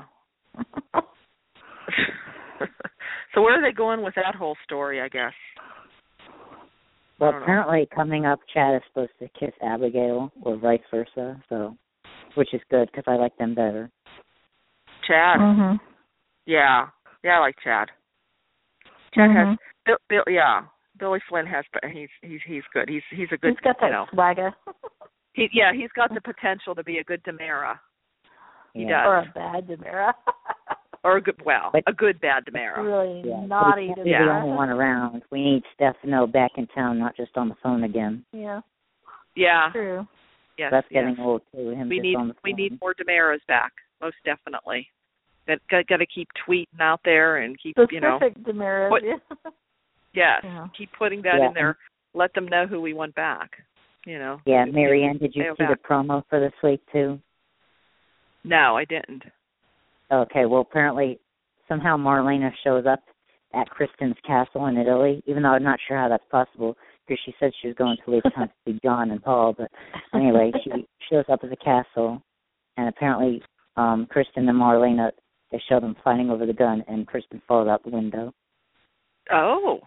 So where are they going with that whole story? I guess. Well, I don't know. apparently coming up, Chad is supposed to kiss Abigail, or vice versa. So, which is good because I like them better. Chad. Mhm. Yeah. Yeah, I like Chad. Chad mm-hmm. has Bill, Bill. Yeah, Billy Flynn has. He's he's he's good. He's he's a good. He's got that you know, swagger. he yeah, he's got the potential to be a good Demera. He Yeah. does. Or a bad Demera. Or a good, well, But- a good bad Demera. Really Yeah, but naughty he can't Demera. be the only one around. We need Stefano back in town, not just on the phone again. Yeah, Yeah. true. Yes. That's yes. getting old too. Him We just need on the phone. we need more Demeras back, most definitely. Got got, got to keep tweeting out there and keep Specific you know. Demera. What- Yeah. Yes. Yeah. Keep putting that Yeah. in there. Let them know who we want back. You know. Yeah, who- Marianne, did you They're see back. the promo for this week too? No, I didn't. Okay, well apparently somehow Marlena shows up at Kristen's castle in Italy, even though I'm not sure how that's possible because she said she was going to leave town to see John and Paul. But anyway, she shows up at the castle, and apparently um, Kristen and Marlena, they show them fighting over the gun, and Kristen falls out the window. Oh.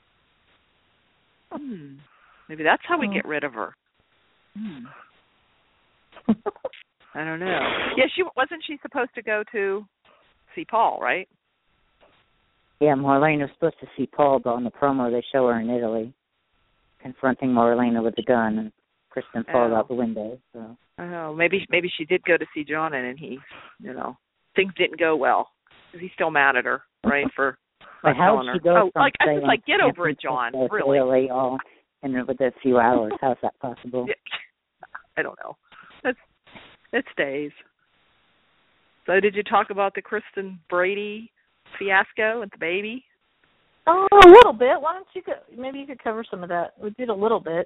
Hmm. Maybe that's how we Hmm. get rid of her. Hmm. I don't know. Yeah, she wasn't she supposed to go to see Paul, right? Yeah, Marlena was supposed to see Paul, but on the promo they show her in Italy, confronting Marlena with the gun, and Kristen falls Oh. out the window. So Oh, maybe maybe she did go to see John, and he, you know, things didn't go well because he's still mad at her, right? For but not how telling did her. she go Oh, from like I was saying like, get San over it, John. Francisco to Really? Italy all in with a few hours? How's that possible? Yeah. I don't know. That's it stays. So did you talk about the Kristen Brady fiasco and the baby? Oh, a little bit. Why don't you go, maybe you could cover some of that. We did a little bit.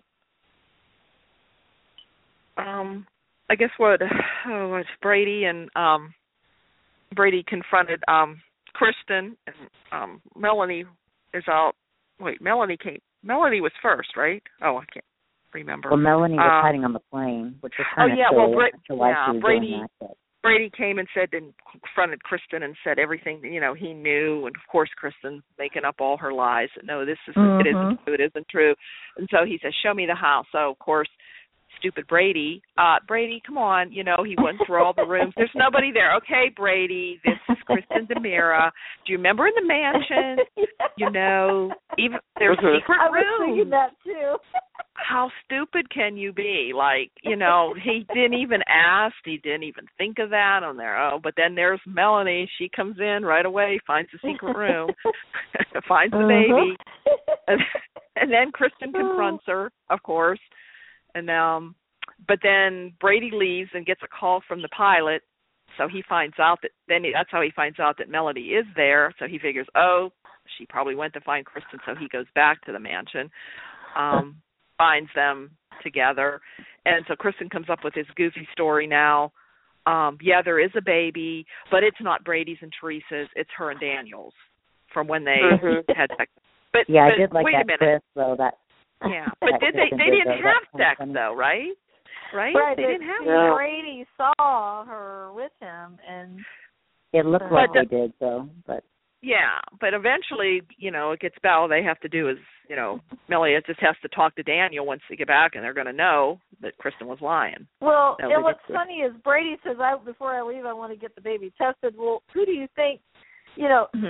Um, I guess what oh, it's Brady and um, Brady confronted um, Kristen and um, Melanie is out. Wait, Melanie came. Melanie was first, right? Oh, I can't remember. Well, Melanie was Um, hiding on the plane, which was oh, kind of yeah, silly. well, Bra- I'm not sure why yeah, she was Brady- doing that, but Brady came and said and confronted Kristen and said everything you know he knew, and of course Kristen making up all her lies. No, this isn't. Mm-hmm. It isn't true. It isn't true. And so he says, "Show me the house." So of course, stupid Brady. Uh, Brady, come on. You know he went through all the rooms. There's nobody there. Okay, Brady. This is Kristen Demera. Do you remember in the mansion? You know, even there's Mhm. secret I was rooms. thinking that too. How stupid can you be? Like, you know, he didn't even ask. He didn't even think of that on their own. But then there's Melanie. She comes in right away, finds the secret room, finds the baby. And, and then Kristen confronts her, of course. And um, but then Brady leaves and gets a call from the pilot. So he finds out that, then he, that's how he finds out that Melody is there. So he figures, oh, she probably went to find Kristen. So he goes back to the mansion. Um finds them together. And so Kristen comes up with this goofy story now. Um, yeah, there is a baby, but it's not Brady's and Teresa's. It's her and Daniel's from when they Mhm. had sex. But, yeah, but I did like wait that a minute. twist, though. That Yeah, but that did they? Kristen They did, didn't though. have That's sex, funny. though, right? Right? Right, They but didn't have Yeah. Brady saw her with him, and It looked But like the- they did, though. But Yeah, but eventually, you know, it gets about all they have to do is, you know, Melody just has to talk to Daniel once they get back, and they're going to know that Kristen was lying. well, That was and what's ridiculous. funny is Brady says, "I before I leave, I want to get the baby tested." Well, who do you think? You know, Mm-hmm.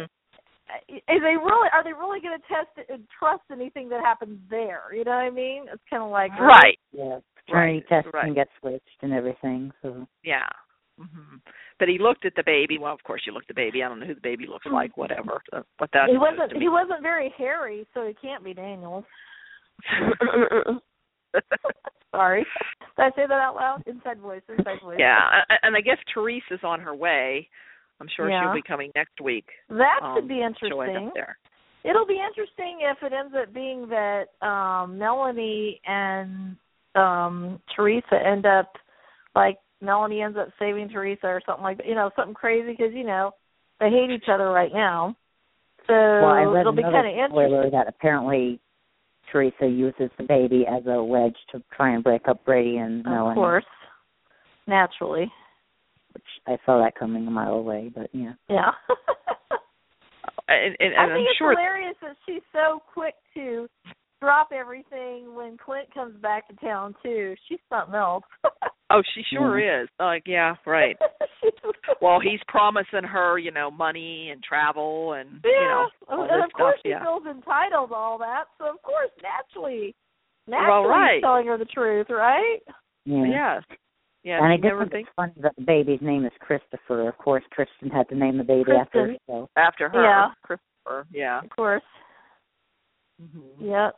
is they really are they really going to test it and trust anything that happens there? You know what I mean? It's kind of like Right. yeah, paternity Right, tests right. can get switched and everything. So Yeah. hmm But he looked at the baby. Well, of course, you look at the baby. I don't know who the baby looks like. Whatever. Uh, What that's he supposed wasn't to he mean. wasn't very hairy, so he can't be Daniel. Sorry, did I say that out loud? Inside voice, inside voice. Yeah, a- and I guess Teresa's on her way. I'm sure Yeah. she'll be coming next week. That Um, should be she'll end interesting. up there. It'll be interesting if it ends up being that um Melanie and um Teresa end up, like, Melanie ends up saving Teresa or something like that. You know, something crazy because, you know, they hate each other right now. So well, I read it'll be another kind of interesting. spoiler that apparently Teresa uses the baby as a wedge to try and break up Brady and Melanie. Of course. Naturally. Which I saw that coming a mile away, but yeah. Yeah. And, and, and I I'm think it's sure. hilarious that she's so quick to drop everything when Clint comes back to town, too. She's something else. Oh, she sure yeah. is. Like, yeah, right. Well, he's promising her, you know, money and travel and, yeah. you know, all and this of course stuff. she yeah. feels entitled to all that. So of course, naturally, naturally, well, right. he's telling her the truth, right? Yeah. Yes. Yeah. And I did never think think it's funny that the baby's name is Christopher. Of course, Kristen had to name the baby Kristen. after herself. After her. Yeah. Christopher. Yeah. Of course. Mm-hmm. Yep.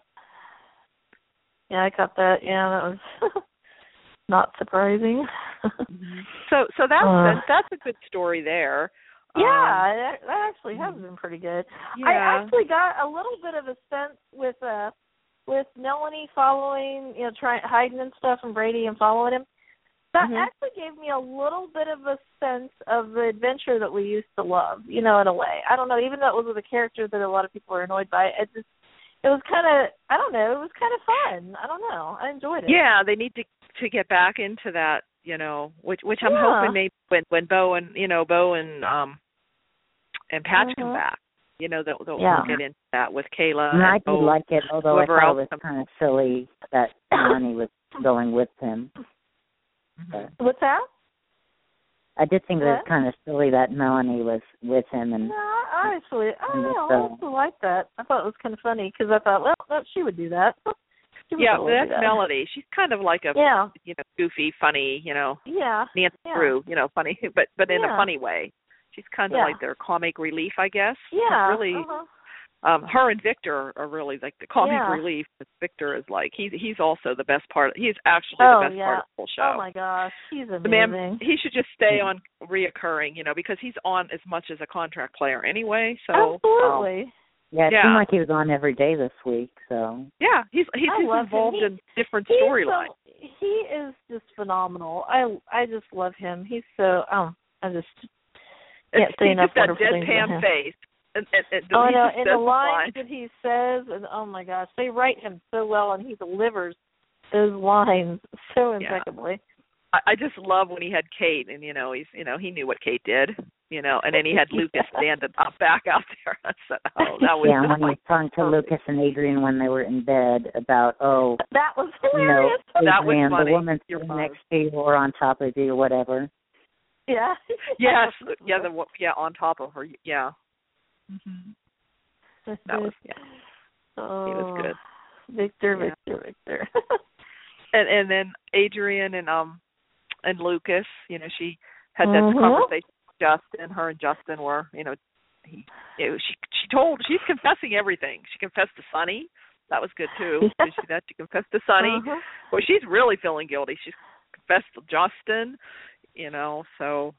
Yeah, I got that. Yeah, that was not surprising. mm-hmm. So, so that's uh, that's a good story there. Yeah, um, that, that actually has been pretty good. Yeah. I actually got a little bit of a sense with uh with Melanie following, you know, trying hiding and stuff from Brady and following him. That mm-hmm. actually gave me a little bit of a sense of the adventure that we used to love, you know, in a way. I don't know, even though it was with a character that a lot of people are annoyed by, it just it was kind of, I don't know, it was kind of fun. I don't know. I enjoyed it. Yeah, they need to to get back into that, you know, which which I'm yeah. hoping maybe when when Bo and you know Bo and um and Patch mm-hmm. come back, you know, they'll they'll yeah. get into that with Kayla. I mean, and I did Bo, like it, although I thought it was comes. kind of silly that Melanie was going with him. But What's that? I did think what? that it was kind of silly that Melanie was with him. And no, I actually, I don't and know, with, uh, I actually liked that. I thought it was kind of funny because I thought, well, no, she would do that. She would Yeah, totally that's do that. Melody. She's kind of like a Yeah. you know goofy, funny, you know, Yeah. Nancy yeah. Drew, you know, funny, but but in yeah. a funny way. She's kind of yeah. like their comic relief, I guess. Yeah. Really. Uh-huh. Um, her and Victor are really like the comic Yeah. relief. Victor is like he's he's also the best part. He's actually Oh, the best yeah. part of the whole show. Oh my gosh, he's amazing. The man, he should just stay on reoccurring, you know, because he's on as much as a contract player anyway. So absolutely. Um, yeah, it yeah. seemed like he was on every day this week. So yeah, he's he's, I he's love involved him. in different He's storylines. so, he is just phenomenal. I I just love him. He's so oh I just can't say He's enough just that wonderful things about deadpan him. face. And, and, and Oh, he no, just and says the lines lines. that he says, and oh my gosh, they write him so well, and he delivers those lines so impeccably. Yeah. I, I just love when he had Kate, and you know, he's you know he knew what Kate did, you know, and then he had Lucas standing up back out there. I said, oh, that was yeah, when he was talking to Lucas and Adrian when they were in bed about oh, that was you know, hilarious. That was Adrian, funny. the woman You're sitting fine. next to you or on top of you, or whatever. Yeah. yes, yeah, the yeah on top of her, yeah. Mm-hmm. That was yeah. Oh, he was good. Victor, Yeah. Victor, Victor. and and then Adrian and um and Lucas, you know, she had that mm-hmm. conversation with Justin. Her and Justin were, you know, he, you know, she she told she's confessing everything. She confessed to Sonny. That was good too. Yeah. Did she that? She confessed to Sonny. Uh-huh. Well, she's really feeling guilty. She's confessed to Justin. You know, so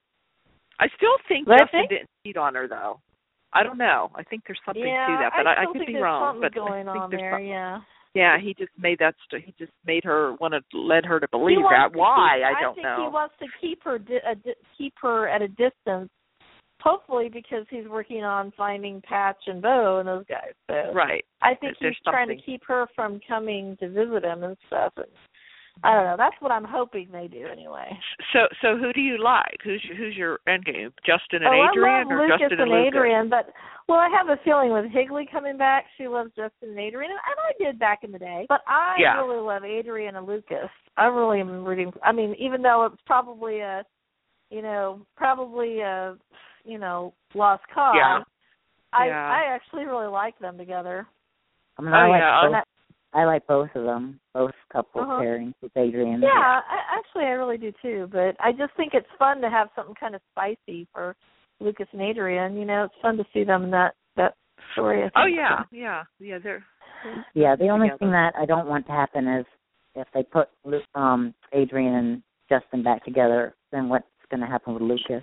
I still think But Justin think, didn't cheat on her though. I don't know. I think there's something yeah, to that, but I, I still could think be there's wrong. Something But going I think on there's there, something. yeah. Yeah, he just made that. St- he just made her want to led her to believe He that. wants to Why? keep, I don't I think know. he wants to keep her di- a di- keep her at a distance. Hopefully, because he's working on finding Patch and Bo and those guys. So Right. I think There's he's trying to something. keep her from coming to visit him and stuff. And I don't know. That's what I'm hoping they do anyway. So, so who do you like? Who's your, who's your end game? Justin and oh, Adrian, I love or Lucas Justin and and Adrian, but well, I have a feeling with Higley coming back, she loves Justin and Adrian, and I did back in the day. But I Yeah. really love Adrian and Lucas. I really am rooting. I mean, even though it's probably a, you know, probably a, you know, lost cause. Yeah. I Yeah. I actually really like them together. I mean, Oh, I like yeah. both. I like both of them, both couple Uh-huh. pairings with Adrian. Yeah, I, actually, I really do too. But I just think it's fun to have something kind of spicy for Lucas and Adrian. You know, it's fun to see them in that that story. I think. Oh yeah, yeah, yeah. They're. they're Yeah, the only together. thing that I don't want to happen is if they put Lu- um Adrian and Justin back together, then what's going to happen with Lucas?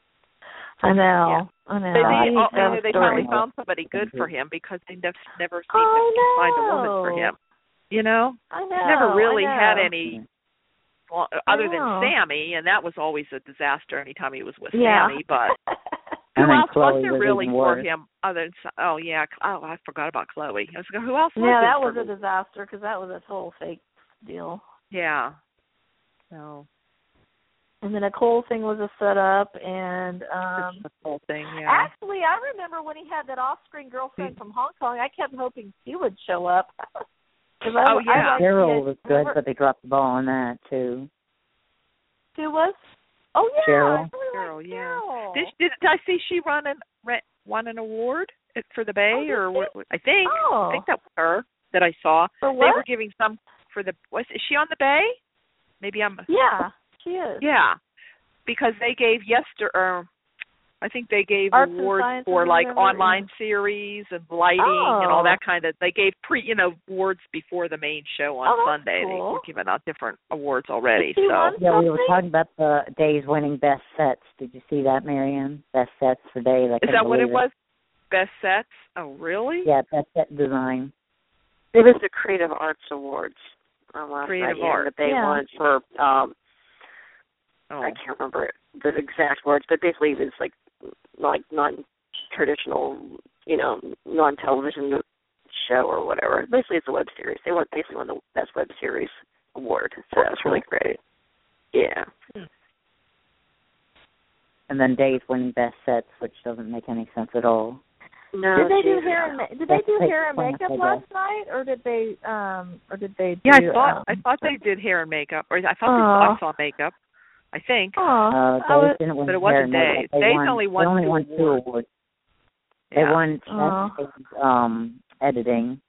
I know. Yeah. I know. They, I they, need oh, to have they, a they story. finally found somebody good for him because they never never seemed I to find a woman know. for him. You know, I know. He never really I know. had any. Well, other than know. Sammy, and that was always a disaster anytime he was with Yeah. Sammy. But I who think else was Chloe there was really even for worse. him? Other than oh yeah, oh I forgot about Chloe. I was going, who else was Yeah, there that for was a Lucas? disaster because that was a total fake deal. Yeah. So And the Nicole thing was a setup, and um the whole thing. Yeah. actually, I remember when he had that off-screen girlfriend from Hong Kong. I kept hoping she would show up. Cause I, Oh, yeah. I liked Daryl it. was good, Remember- but they dropped the ball on that too. Who was? Oh yeah, Cheryl. I really Cheryl, like yeah. Cheryl. Did, did did I see she run an re- won an award for the Bay, Oh, or did what? she? I think Oh. I think that was her that I saw. For They what? were giving some for the. Was is she on the Bay? Maybe I'm. Yeah, she is. Yeah, because they gave yester. Or I think they gave Arts and awards Sciences for or like whatever, online yeah. series and lighting Oh. and all that kind of. They gave pre, you know, awards before the main show on Oh, that's Sunday. cool. They were giving out different awards already. Did she So won Yeah, we were something? talking about the Days winning best sets. Did you see that, Marianne? Best sets for Days. I is couldn't that what it believe was? Best sets? Oh, really? Yeah, best set design. It was the Creative Arts Awards uh, last Creative night, yeah, Arts. that they Yeah. won for, um, Oh. I can't remember the exact words, but basically it's like like non-traditional, you know, non-television show or whatever. Basically, it's a web series. They won basically won the best web series award, so that was really great. Yeah. And then Days winning best sets, which doesn't make any sense at all. No. Did they do geez, hair and ma- did they That's do like hair and fun, makeup I last guess. night, or did they um or did they do? Yeah, I thought um, I thought they did hair and makeup, or I thought Oh. they saw makeup. I think. Oh, Uh, I Days was, didn't win but it hair wasn't and makeup. Days. They Days won, only won they only two won two awards. awards. They Yeah. won Oh. best um, editing.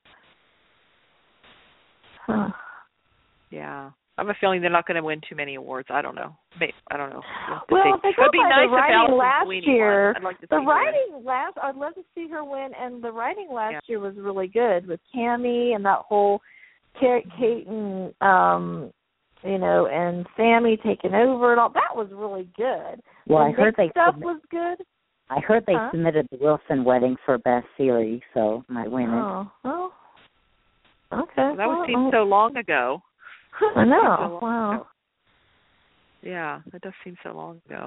huh. Yeah. I have a feeling they're not going to win too many awards. I don't know. Maybe, I don't know. We'll have to Well, see. if they go It'd be by nice the if writing Allison last Sweeney year, won. I'd like to the see her. writing last, I'd love to see her win, and the writing last Yeah. year was really good with Tammy and that whole Kate, Kate and um, you know, and Sammy taking over and all. That was really good. Well, the I heard they stuff submit- was good. I heard they Huh? submitted the Wilson Wedding for best series, so might win it. Oh, well, okay. Well, that well, would seem so long ago. I know. So long Wow. ago. Yeah, that does seem so long ago.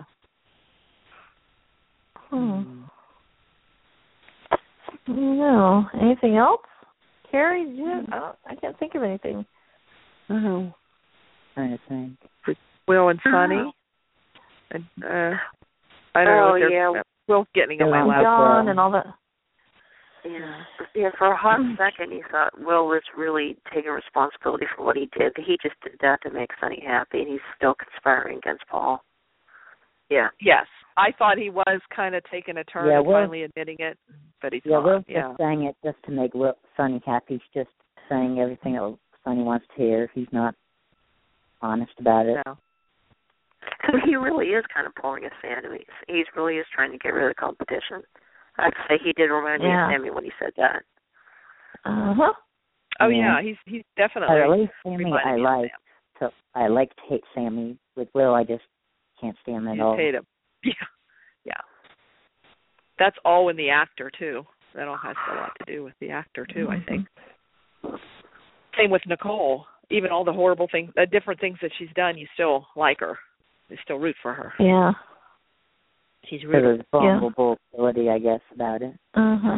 Hmm. I don't know. Anything else? Carrie, yeah, I, don't, I can't think of anything. Oh. Kind of thing. Will and Sunny. And uh I don't Oh, know. They're, yeah. Will's getting on my Yeah. last. John and all that. Yeah. Yeah, for a hot second, you thought Will was really taking responsibility for what he did. He just did that to make Sonny happy, and he's still conspiring against Paul. Yeah. Yes, I thought he was kind of taking a turn Yeah, and Will- finally admitting it, but he's Yeah, not. Will's Yeah. just saying it just to make Will, Sonny happy. He's just saying everything that Sonny wants to hear. He's not honest about it. No. So he really is kind of pulling a Sammy. He really is trying to get rid of the competition. I'd say he did remind me Yeah. of Sammy when he said that. Uh-huh. Oh Yeah. yeah, he's he's definitely. But at least Sammy reminded I me of like. Sam. So I like to hate Sammy. With Will, I just can't stand him at You all. hate him. Yeah, yeah. That's all in the actor too. That all has a lot to do with the actor too. I think. Same with Nicole. Even all the horrible things, the different things that she's done, you still like her. You still root for her. Yeah. She's So really. there's vulnerability, I guess, about it. Uh-huh.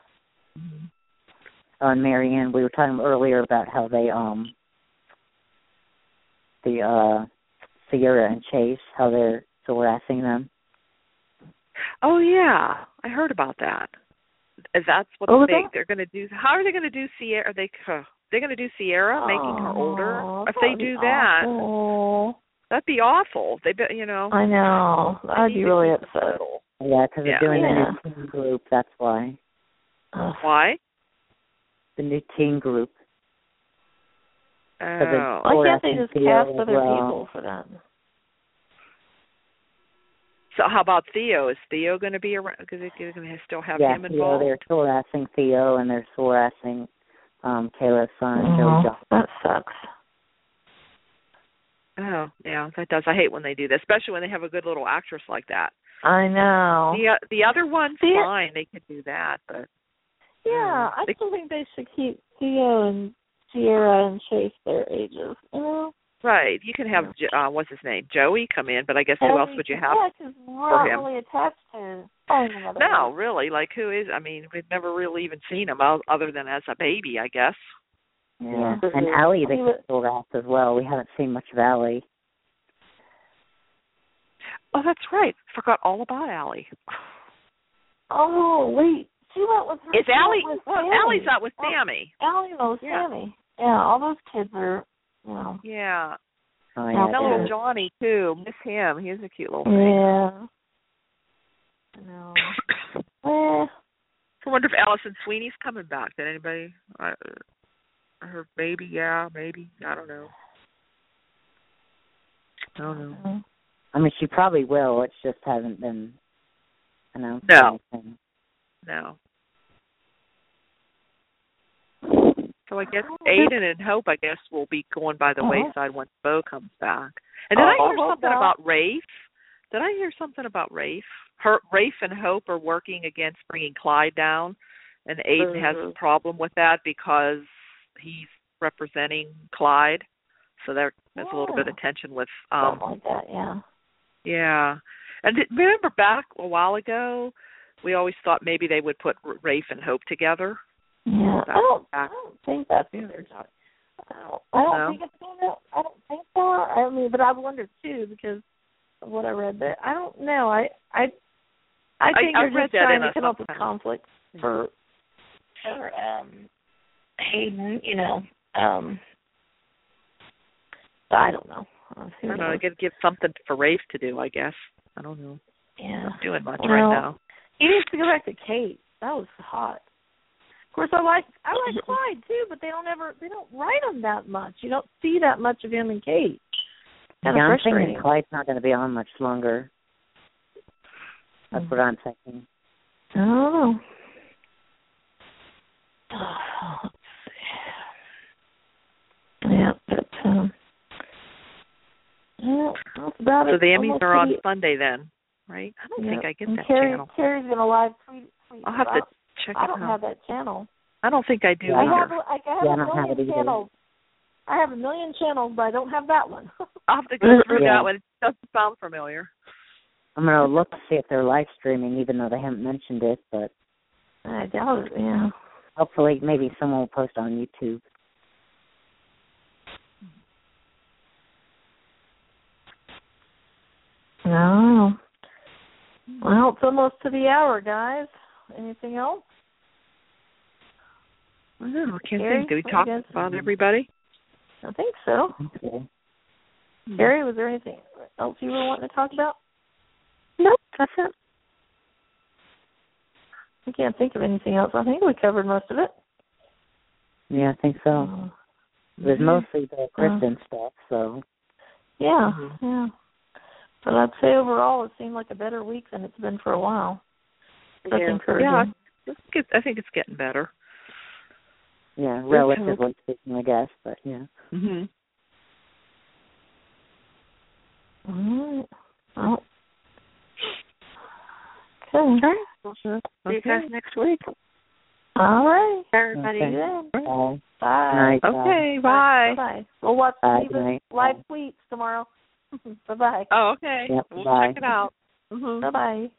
On Marianne, we were talking earlier about how they um the uh Sierra and Chase, how they're harassing them. Oh yeah, I heard about that. Is that's what Oh, was they that? they're going to do? How are they going to do Sierra? Are they uh, they're going to do Sierra, making her older? Oh, If they that'd do be that, awful. that'd be awful. They, be, you know. I know. I'd need be to really keep upset. little. Yeah, because Yeah. they're doing Yeah. the new teen group. That's why. Ugh. Why? The new teen group. Oh. Why can't they harassing just Theo cast as other well. people for that? So how about Theo? Is Theo going to be around? Because they're going to still have Yeah, him Theo, involved. they're harassing Theo, and they're harassing um, Caleb's son, Oh, Joey Johnson. that sucks. Oh, yeah, that does. I hate when they do that, especially when they have a good little actress like that. I know. The uh, the other one's Theo- fine; they could do that, but Yeah, I They- still think they should keep Theo and Sierra and Chase their ages. You know? right. You can have Jo- uh, what's his name, Joey, come in, but I guess who else would you have? Yeah, because we're for not him? really attached to oh, another No, one. really. Like, who is? I mean, we've never really even seen him o- other than as a baby, I guess. Yeah, Mhm. and Allie, they He was- can harass as well. We haven't seen much of Allie. Oh, that's right. Forgot all about Allie. Oh, wait. She went with her. Is she went Allie? with Well, Sammy. Allie's not with Oh, Sammy. Allie knows Yeah. Sammy. Yeah, all those kids are, you know. Yeah. Oh, Out yeah, That little there. Johnny too. Miss him. He's a cute little thing. Yeah. I know. Well, I wonder if Allison Sweeney's coming back. Did anybody? Uh, her baby? Yeah, maybe. I don't know. I don't know. I mean, she probably will. It just hasn't been announced. No. Anything. No. So I guess Aiden and Hope, I guess, will be going by the wayside once Bo comes back. And did I hear something about Rafe? Did I hear something about Rafe? Her, Rafe and Hope are working against bringing Clyde down, and Aiden mm-hmm. has a problem with that because he's representing Clyde. So there, there's oh. a little bit of tension with um, something like that, yeah. Yeah. And did, remember back a while ago, we always thought maybe they would put Rafe and Hope together. Yeah, I don't, I don't think that's what they're talking. I don't, I don't no. think it's going to. I don't think so. I mean, but I've wondered too because of what I read. But I don't know. I I I think I, they're I just trying to come a, up with conflicts for for um Hayden. You know. Um. But I don't know. Uh, I don't know. I got to give something for Rafe to do. I guess. I don't know. Yeah. Not doing much well, right now. He needs to go back to Kate. That was hot. Of course, I like I like Clyde too, but they don't ever they don't write him that much. You don't see that much of him and Kate. Kind yeah, of I'm frustrating. thinking Clyde's not going to be on much longer. That's mm-hmm. what I'm thinking. I don't know. Oh, let's see. Yeah, but um, yeah, that's about so it. the Emmys Almost are on the, Sunday then, right? I don't yeah. think I get and that Carrie, channel. Carrie's going to live tweet. tweet I'll have to check I it don't out. have that channel. I don't think I do I either. have, I have yeah, a I don't million have it channels. I have a million channels, but I don't have that one. I'll have to go through yeah. that one. It doesn't sound familiar. I'm going to look to see if they're live streaming, even though they haven't mentioned it, but I doubt it, yeah. Hopefully, maybe someone will post on YouTube. No. Well, it's almost to the hour, guys. Anything else? I don't know. I can't Gary, think. Did we talk about everybody? I think so. Okay. Gary, was there anything else you were wanting to talk about? Nope, that's it. I can't think of anything else. I think we covered most of it. Yeah, I think so. Uh, it was mostly the Kristen uh, stuff, so. Yeah, mm-hmm. yeah. But I'd say overall it seemed like a better week than it's been for a while. That's yeah. encouraging. Yeah, it's good. I think it's getting better. Yeah, relatively speaking, I guess, but yeah. Mm-hmm. All right. Well, okay. All right. We'll see okay. you guys next week. All right. Everybody okay. then. Bye. Bye. Night, okay, bye. Bye. We'll watch bye. Steven's live tweets tomorrow. Bye-bye. Oh, okay. Yep, we'll bye. check it out. Mm-hmm. Bye-bye.